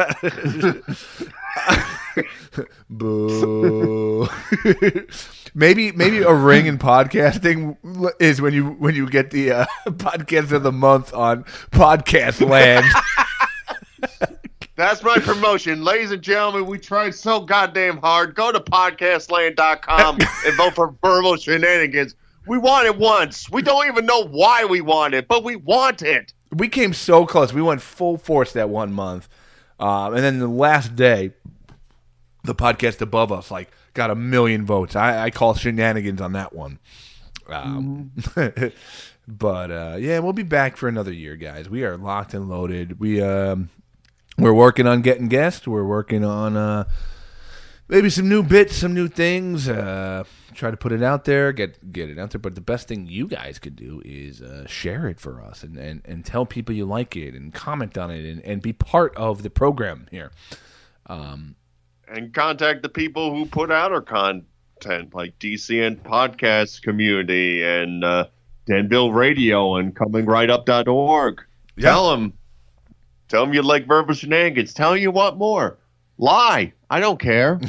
Boo. maybe maybe a ring in podcasting is when you when you get the uh, podcast of the month on Podcast Land. That's my promotion. Ladies and gentlemen, we tried so goddamn hard. Go to podcast land dot com and vote for Verbal Shenanigans. We want it once. We don't even know why we want it, but we want it. We came so close. We went full force that one month, um, and then the last day, the podcast above us like got a million votes. I, I call shenanigans on that one. Um, but uh, yeah, we'll be back for another year, guys. We are locked and loaded. We um, we're working on getting guests. We're working on uh, maybe some new bits, some new things. Uh, try to put it out there, get get it out there. But the best thing you guys could do is uh, share it for us and, and, and tell people you like it and comment on it and, and be part of the program here. Um, And contact the people who put out our content, like D C N Podcast Community and uh, Danville Radio and coming right up dot org. Yeah. Tell them. Tell them you like Verbal Shenanigans. Tell them you want more. Lie. I don't care.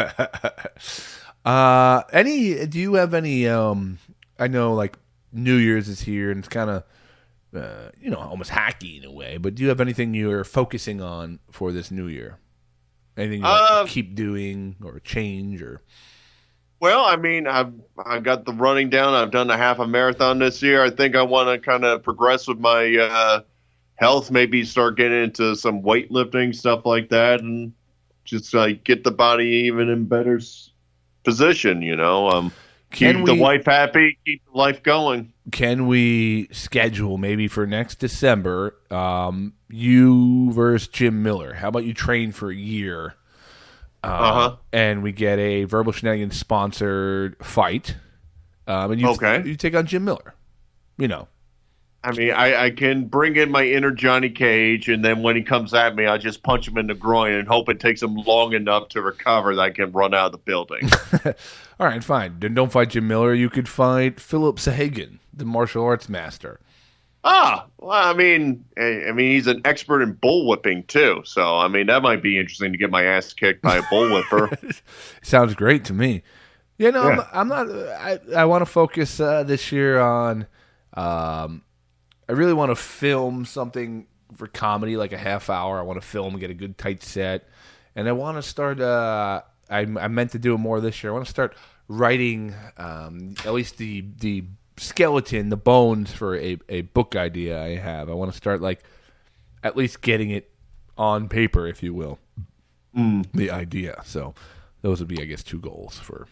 uh, any? Do you have any? Um, I know, like New Year's is here, and it's kind of, uh, you know, almost hacky in a way. But do you have anything you're focusing on for this new year? Anything you want Uh, to keep doing or change or? Well, I mean, I've I got the running down. I've done a half a marathon this year. I think I want to kind of progress with my uh, health. Maybe start getting into some weightlifting stuff like that, and just like get the body even in better s- position. You know, um, keep Can the we- wife happy, keep the life going. Can we schedule maybe for next December, um, you versus Jim Miller? How about you train for a year, uh, Uh-huh. and we get a Verbal Shenanigans sponsored fight, um, and you Okay. you take on Jim Miller. You know, I mean, I, I can bring in my inner Johnny Cage, and then when he comes at me, I just punch him in the groin and hope it takes him long enough to recover that I can run out of the building. all right, fine. Then don't fight Jim Miller. You could fight Philip Sahagan, the martial arts master. Ah, well, I mean, I, I mean, he's an expert in bullwhipping too. So, I mean, that might be interesting to get my ass kicked by a bullwhipper. Sounds great to me. Yeah, no, Yeah. I'm, I'm not. I, I want to focus uh, this year on. Um, I really want to film something for comedy, like a half hour. I want to film, get a good tight set, and I want to start. Uh, I, I meant to do it more this year. I want to start writing um, at least the the skeleton, the bones for a, a book idea I have. I want to start like at least getting it on paper, if you will, mm. the idea. So those would be, I guess, two goals for,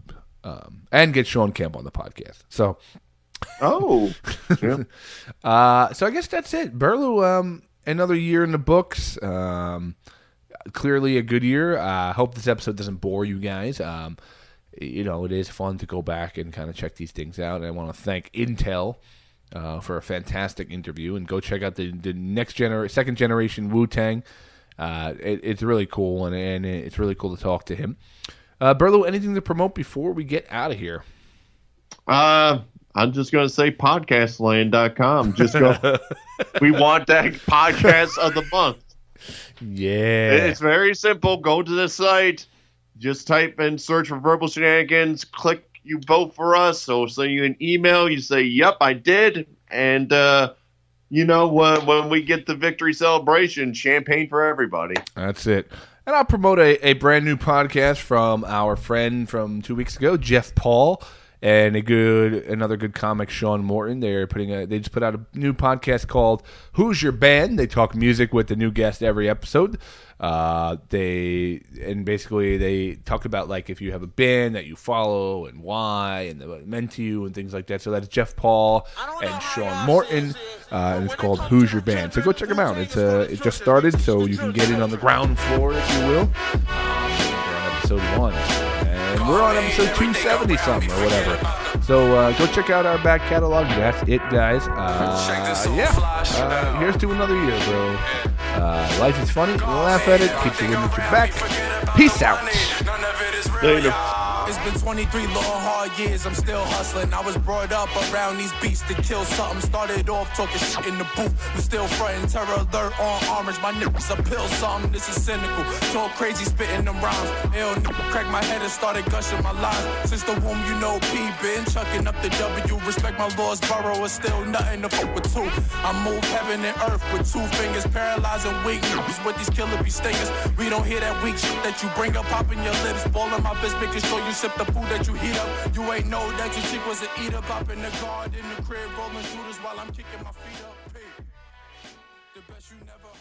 um, and get Sean Kemp on the podcast. So, oh, yeah. uh, so I guess that's it. Burlew, um, another year in the books. Um, clearly a good year. I uh, hope this episode doesn't bore you guys. Um, you know, it is fun to go back and kind of check these things out. And I want to thank Intel uh, for a fantastic interview. And go check out the, the next gener- second generation Wu-Tang. Uh, it, it's really cool, and, and it's really cool to talk to him. Uh, Burlew, anything to promote before we get out of here? Uh, I'm just going to say podcast land dot com. Just go. We want that podcast of the month. Yeah. It's very simple. Go to the site. Just type in search for Verbal Shenanigans. Click you vote for us. So send you an email. You say, yep, I did. And, uh, you know, when, when we get the victory celebration, champagne for everybody. That's it. And I'll promote a, a brand new podcast from our friend from two weeks ago, Jeff Paul, and a good another good comic, Sean Morton. They're putting a they just put out a new podcast called Who's Your Band? They talk music with the new guest every episode. Uh, they and basically they talk about like if you have a band that you follow and why and what it meant to you and things like that. So that's Jeff Paul and Sean Morton, uh, and it's called Who's Your Band? So go check them out. It's uh, it just started, so you can get in on the ground floor if you will. Um, we're on episode one, and we're on episode two seventy something or whatever. So uh, go check out our back catalog. That's it, guys. Uh, yeah, uh, here's to another year, bro. Uh, life is funny. Laugh at it. Keep the wind at your back. Peace out. Later. It's been twenty-three long, hard years, I'm still hustling. I was brought up around these beats to kill something. Started off talking shit in the booth, but still frontin' terror alert on orange. My niggas a pill something, this is cynical. Talk crazy, spitting them rhymes. Ill nigga cracked my head and started gushing my lines. Since the womb, you know P been chucking up the W. Respect my laws, borough is still nothing to fuck with two. I move heaven and earth with two fingers, paralyzing weak niggas with these killer bee stingers. We don't hear that weak shit that you bring up, popping your lips, ballin' my bitch, making sure you sip the food that you heat up. You ain't know that your chick was an eater. Pop in the guard in the crib, rolling shooters while I'm kicking my feet up. Hey, the best you never